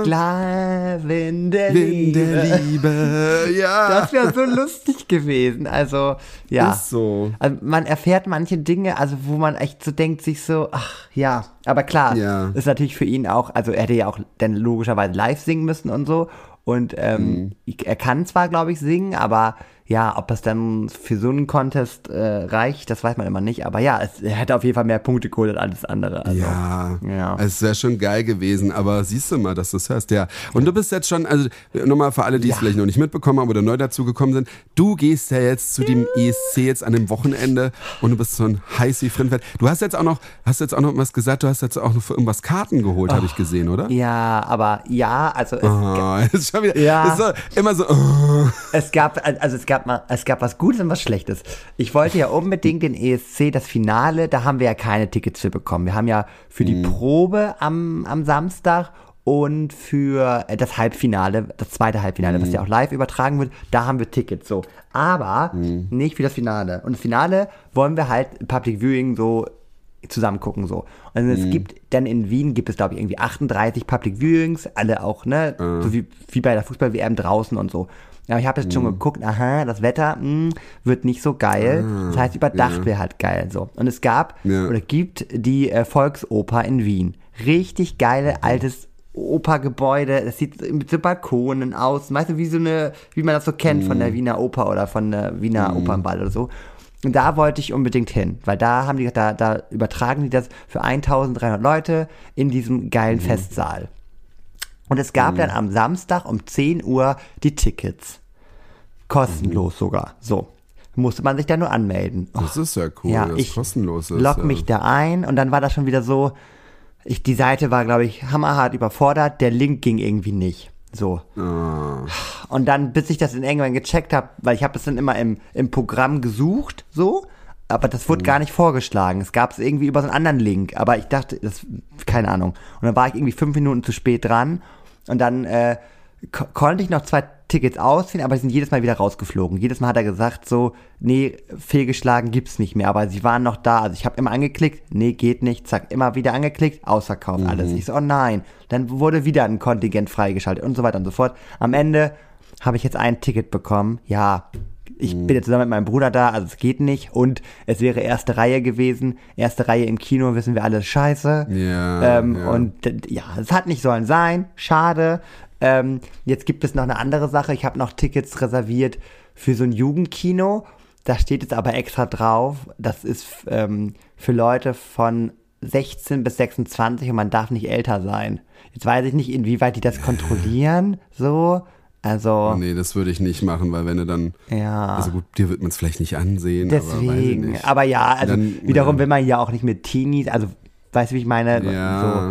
Sklavin der Liebe. Der Liebe. Ja. Das wäre so lustig gewesen. Also, ja. Ist so. Also, man erfährt manche Dinge, also wo man echt so denkt, sich so, ach, ja. Aber klar, ja. ist natürlich für ihn auch, also er hätte ja auch dann logischerweise live singen müssen und so. Und ähm, mhm. er kann zwar, glaube ich, singen, aber ja, ob das dann für so einen Contest äh, reicht, das weiß man immer nicht. Aber ja, es, er hätte auf jeden Fall mehr Punkte geholt als alles andere. Also, ja, ja, es wäre schon geil gewesen. Aber siehst du mal, dass du es hörst. Ja. Und du bist jetzt schon, also nochmal für alle, die es ja. vielleicht noch nicht mitbekommen haben oder neu dazugekommen sind, du gehst ja jetzt zu dem E S C jetzt an dem Wochenende und du bist so ein heiß wie Frindfeld. Du hast jetzt auch noch, hast jetzt auch noch was gesagt, du hast jetzt auch noch für irgendwas Karten geholt, oh. habe ich gesehen, oder? Ja, aber ja, also es, oh, ist schon wieder, ja. ist so, immer so. Oh. Es gab, also es gab mal, es gab was Gutes und was Schlechtes. Ich wollte ja unbedingt den E S C, das Finale, da haben wir ja keine Tickets für bekommen. Wir haben ja für die mhm. Probe am, am Samstag und für das Halbfinale, das zweite Halbfinale, mhm. was ja auch live übertragen wird, da haben wir Tickets, so. Aber mhm. nicht für das Finale. Und das Finale wollen wir halt Public Viewing so zusammen gucken, so. Und es mhm. gibt dann in Wien gibt es, glaube ich, irgendwie achtunddreißig Public Viewings, alle auch, ne, mhm. so wie, wie bei der Fußball-W M draußen und so. Ja, ich habe jetzt schon mm. geguckt, aha, das Wetter mh, wird nicht so geil. Ah, das heißt, überdacht ja. wäre halt geil. So. Und es gab ja. oder gibt die äh, Volksoper in Wien. Richtig geile, mhm. altes Opergebäude. Das sieht mit so Balkonen aus. Weißt du, wie so eine, wie man das so kennt mm. von der Wiener Oper oder von der Wiener mm. Opernball oder so. Und da wollte ich unbedingt hin, weil da haben die, da, da übertragen die das für eintausenddreihundert Leute in diesem geilen mm. Festsaal. Und es gab mhm. dann am Samstag um zehn Uhr die Tickets. Kostenlos mhm. sogar. So. Musste man sich da nur anmelden. Das ist ja cool, ja, dass ich kostenlos ist. Log ja. mich da ein und dann war das schon wieder so, ich, die Seite war, glaube ich, hammerhart überfordert. Der Link ging irgendwie nicht. So. Ah. Und dann, bis ich das in irgendwann gecheckt habe, weil ich habe das dann immer im, im Programm gesucht, so. Aber das wurde mhm. gar nicht vorgeschlagen. Es gab es irgendwie über so einen anderen Link. Aber ich dachte, das, keine Ahnung. Und dann war ich irgendwie fünf Minuten zu spät dran. Und dann äh, ko- konnte ich noch zwei Tickets auswählen, aber die sind jedes Mal wieder rausgeflogen. Jedes Mal hat er gesagt so, nee, fehlgeschlagen gibt's nicht mehr. Aber sie waren noch da. Also ich habe immer angeklickt, nee, geht nicht. Zack, immer wieder angeklickt, ausverkauft, mhm. alles. Ich so, oh nein. Dann wurde wieder ein Kontingent freigeschaltet und so weiter und so fort. Am Ende habe ich jetzt ein Ticket bekommen. Ja, ich bin jetzt zusammen mit meinem Bruder da, also es geht nicht. Und es wäre erste Reihe gewesen. Erste Reihe im Kino, wissen wir alle, scheiße. Ja, ähm, ja. Und ja, es hat nicht sollen sein. Schade. Ähm, jetzt gibt es noch eine andere Sache. Ich habe noch Tickets reserviert für so ein Jugendkino. Da steht jetzt aber extra drauf. Das ist ähm, für Leute von sechzehn bis sechsundzwanzig und man darf nicht älter sein. Jetzt weiß ich nicht, inwieweit die das kontrollieren. So. Also, nee, das würde ich nicht machen, weil wenn du dann, ja, also gut, dir wird man es vielleicht nicht ansehen, deswegen, aber weiß ich nicht. Aber ja, also dann, wiederum ja. will man ja auch nicht mit Teenies, also weißt du, wie ich meine? Ja. So.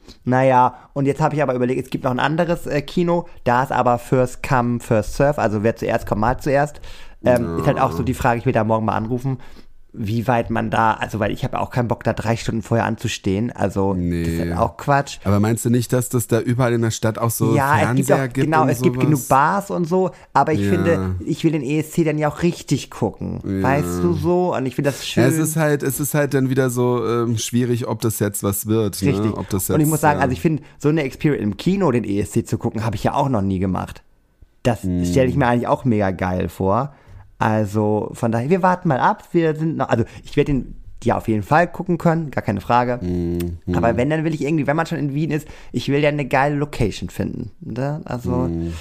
Naja, und jetzt habe ich aber überlegt, es gibt noch ein anderes äh, Kino, da ist aber First Come, First Serve, also wer zuerst kommt, mal zuerst. Ähm, ja. Ist halt auch so die Frage, ich will da morgen mal anrufen, wie weit man da, also weil ich habe auch keinen Bock, da drei Stunden vorher anzustehen, also nee. Das ist halt auch Quatsch. Aber meinst du nicht, dass das da überall in der Stadt auch so ja, Fernseher es gibt? Auch, gibt genau, und es sowas? gibt genug Bars und so, aber ich ja. finde, ich will den E S C dann ja auch richtig gucken, ja. weißt du so? Und ich finde das schön. Ja, es ist halt, es ist halt dann wieder so ähm, schwierig, ob das jetzt was wird. Richtig. Ne? Ob das jetzt, und ich muss sagen, ja. also ich finde, so eine Experience im Kino, den E S C zu gucken, habe ich ja auch noch nie gemacht. Das hm. stelle ich mir eigentlich auch mega geil vor. Also von daher, wir warten mal ab. Wir sind noch, also ich werde den ja auf jeden Fall gucken können, gar keine Frage. Mm, mm. Aber wenn, dann will ich irgendwie, wenn man schon in Wien ist, ich will ja eine geile Location finden. Ne? Also, mm.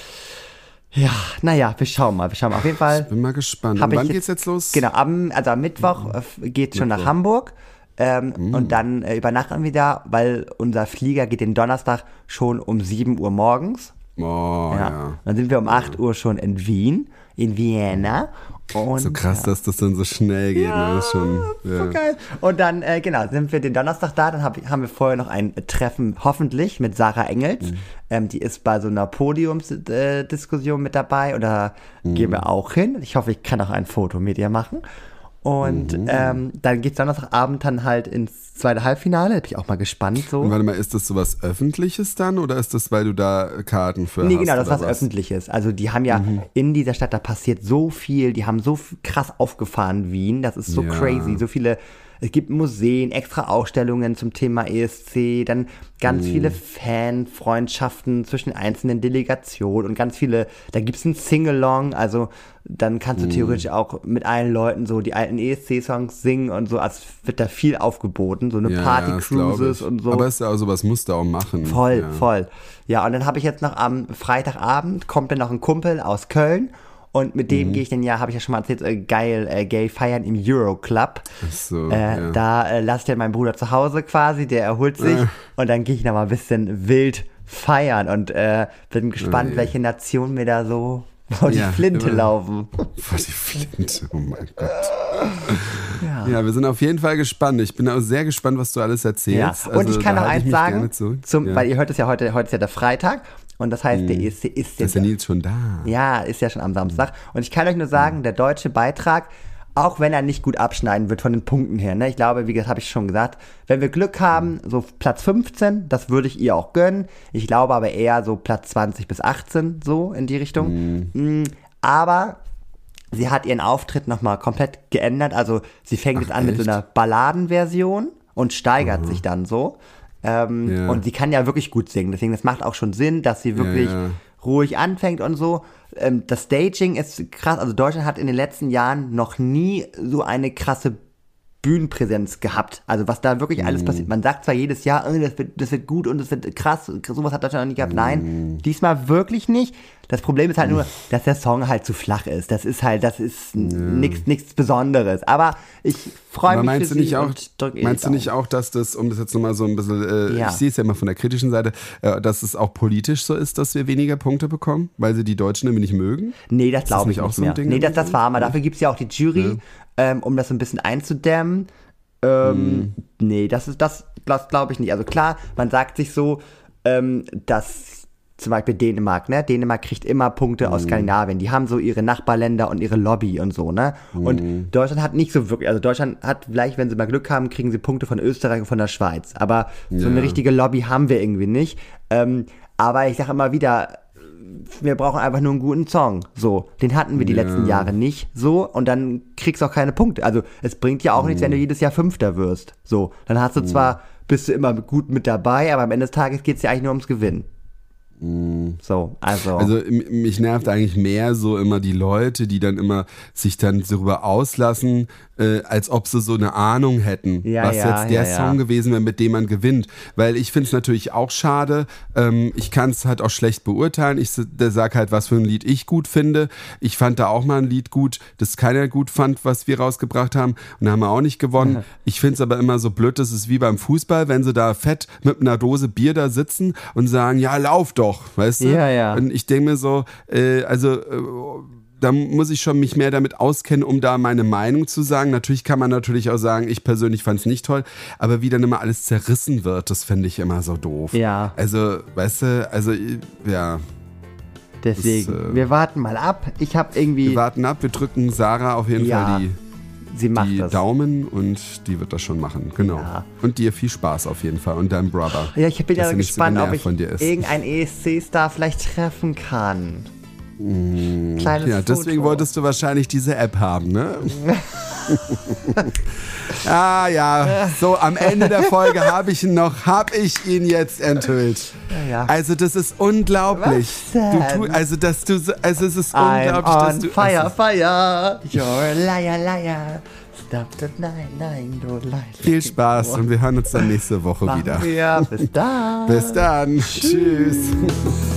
ja, naja, wir schauen mal. Wir schauen mal. Auf jeden Fall. Ich bin mal gespannt. Und wann jetzt, geht's jetzt los? Genau, am, also am Mittwoch mm. geht's schon Mittwoch. nach Hamburg. Ähm, mm. Und dann äh, übernachten wir da, weil unser Flieger geht den Donnerstag schon um sieben Uhr morgens. Oh, ja. ja. Dann sind wir um acht Uhr schon in Wien, in Vienna. Und, so krass, ja. dass das dann so schnell geht. Ja, ne? Das ist schon, ja. so geil. Und dann, äh, genau, sind wir den Donnerstag da. Dann hab, haben wir vorher noch ein Treffen, hoffentlich, mit Sarah Engels. Mhm. Ähm, die ist bei so einer Podiumsdiskussion äh, mit dabei. Oder mhm. gehen wir auch hin. Ich hoffe, ich kann auch ein Foto mit ihr machen. Und mhm. ähm, dann geht's Donnerstagabend dann halt ins zweite Halbfinale, da bin ich auch mal gespannt so. Und warte mal, ist das sowas Öffentliches dann oder ist das, weil du da Karten für Nee, hast? genau, das ist was was Öffentliches. Also die haben ja mhm. in dieser Stadt, da passiert so viel, die haben so krass aufgefahren, Wien, das ist so ja. crazy, so viele, es gibt Museen, extra Ausstellungen zum Thema E S C, dann ganz mhm. viele Fanfreundschaften zwischen einzelnen Delegationen und ganz viele, da gibt es ein Sing-Along, also dann kannst du mhm. theoretisch auch mit allen Leuten so die alten E S C-Songs singen und so, also wird da viel aufgeboten, so eine ja, Party-Cruises und so. Aber ist ja auch sowas, musst du auch machen. Voll, ja. voll. Ja, und dann habe ich jetzt noch am Freitagabend, kommt dann noch ein Kumpel aus Köln und mit dem mhm. gehe ich dann ja, habe ich ja schon mal erzählt, äh, geil äh, gay feiern im Euroclub. Ach so, äh, ja. Da äh, lasse ich dann meinen Bruder zu Hause quasi, der erholt sich äh. und dann gehe ich noch mal ein bisschen wild feiern und äh, bin gespannt, oh, welche Nation mir da so vor die ja, Flinte immer. laufen. Vor die Flinte, oh mein Gott. Ja. ja, wir sind auf jeden Fall gespannt. Ich bin auch sehr gespannt, was du alles erzählst. Ja. Und also, ich kann noch eins sagen, zum, ja. weil ihr hört es ja heute, heute ist ja der Freitag. Und das heißt, der E S C ist jetzt... Ist der Nils schon da? Ja, ist ja schon am Samstag. Und ich kann euch nur sagen, der deutsche Beitrag, auch wenn er nicht gut abschneiden wird von den Punkten her, ne? Ich glaube, wie gesagt, habe ich schon gesagt, wenn wir Glück haben, so Platz fünfzehn, das würde ich ihr auch gönnen. Ich glaube aber eher so Platz zwanzig bis achtzehn, so in die Richtung. Mhm. Aber sie hat ihren Auftritt nochmal komplett geändert. Also sie fängt Ach, jetzt an echt? mit so einer Balladenversion und steigert mhm. sich dann so. Ähm, ja. Und sie kann ja wirklich gut singen, deswegen das macht auch schon Sinn, dass sie wirklich ja, ja. ruhig anfängt und so. Ähm, das Staging ist krass, also Deutschland hat in den letzten Jahren noch nie so eine krasse Bühnenpräsenz gehabt. Also was da wirklich alles mm. passiert. Man sagt zwar jedes Jahr, oh, das, wird, das wird gut und das wird krass, sowas hat Deutschland noch nie gehabt. Mm. Nein, diesmal wirklich nicht. Das Problem ist halt nur, dass der Song halt zu flach ist. Das ist halt, das ist ja. nichts nichts Besonderes. Aber ich freue mich meinst für du nicht sie auch, und drück Meinst du nicht auch, dass das, um das jetzt nochmal so ein bisschen, äh, ja. ich sehe es ja immer von der kritischen Seite, äh, dass es auch politisch so ist, dass wir weniger Punkte bekommen, weil sie die Deutschen irgendwie nicht mögen? Nee, das glaube ich nicht, nicht auch so mehr. ein Ding? Nee, das, das war mal. Dafür gibt es ja auch die Jury, ja. ähm, um das so ein bisschen einzudämmen. Ähm, hm. Nee, das ist das, das glaube ich nicht. Also klar, man sagt sich so, ähm, dass zum Beispiel Dänemark, ne? Dänemark kriegt immer Punkte mm. aus Skandinavien. Die haben so ihre Nachbarländer und ihre Lobby und so, ne? Mm. Und Deutschland hat nicht so wirklich, also Deutschland hat vielleicht, wenn sie mal Glück haben, kriegen sie Punkte von Österreich und von der Schweiz. Aber ja. so eine richtige Lobby haben wir irgendwie nicht. Ähm, aber ich sage immer wieder, wir brauchen einfach nur einen guten Song. So, den hatten wir die ja. letzten Jahre nicht. So, und dann kriegst du auch keine Punkte. Also es bringt ja auch mm. nichts, wenn du jedes Jahr Fünfter wirst. So, dann hast du mm. zwar, bist du immer gut mit dabei, aber am Ende des Tages geht es ja eigentlich nur ums Gewinnen. So, also. Also mich nervt eigentlich mehr so immer die Leute, die dann immer sich dann darüber auslassen, äh, als ob sie so eine Ahnung hätten, ja, was ja, jetzt der ja, Song ja. gewesen wäre, mit dem man gewinnt. Weil ich finde es natürlich auch schade. Ähm, ich kann es halt auch schlecht beurteilen. Ich sage halt, was für ein Lied ich gut finde. Ich fand da auch mal ein Lied gut, das keiner gut fand, was wir rausgebracht haben. Und da haben wir auch nicht gewonnen. Mhm. Ich finde es aber immer so blöd, das ist wie beim Fußball, wenn sie da fett mit einer Dose Bier da sitzen und sagen, ja, lauf doch. Weißt du? Ja, ja. Und ich denke mir so, äh, also äh, da muss ich schon mich mehr damit auskennen, um da meine Meinung zu sagen. Natürlich kann man natürlich auch sagen, ich persönlich fand es nicht toll, aber wie dann immer alles zerrissen wird, das fände ich immer so doof. Ja. Also, weißt du, also, ja. Deswegen, das, äh, wir warten mal ab. Ich habe irgendwie... Wir warten ab, wir drücken Sarah auf jeden ja. Fall die... Sie macht die das. Daumen und die wird das schon machen, genau. Ja. Und dir viel Spaß auf jeden Fall und deinem Brother. Ja, ich bin ja gespannt, so ob ich irgendeinen E S C-Star vielleicht treffen kann. Mmh. Kleines ja, deswegen Foto. Wolltest du wahrscheinlich diese App haben, ne? Ah ja, so am Ende der Folge habe ich ihn noch, habe ich ihn jetzt enthüllt. Ja, ja. Also das ist unglaublich. Du, tu, also dass du, also es ist I'm unglaublich, on dass du. Fire, fire, you're a liar, liar. Stop that nine, nine, don't lie. Viel Spaß und wir hören uns dann nächste Woche Machen wieder. Wir. Bis dann. Bis dann. Tschüss.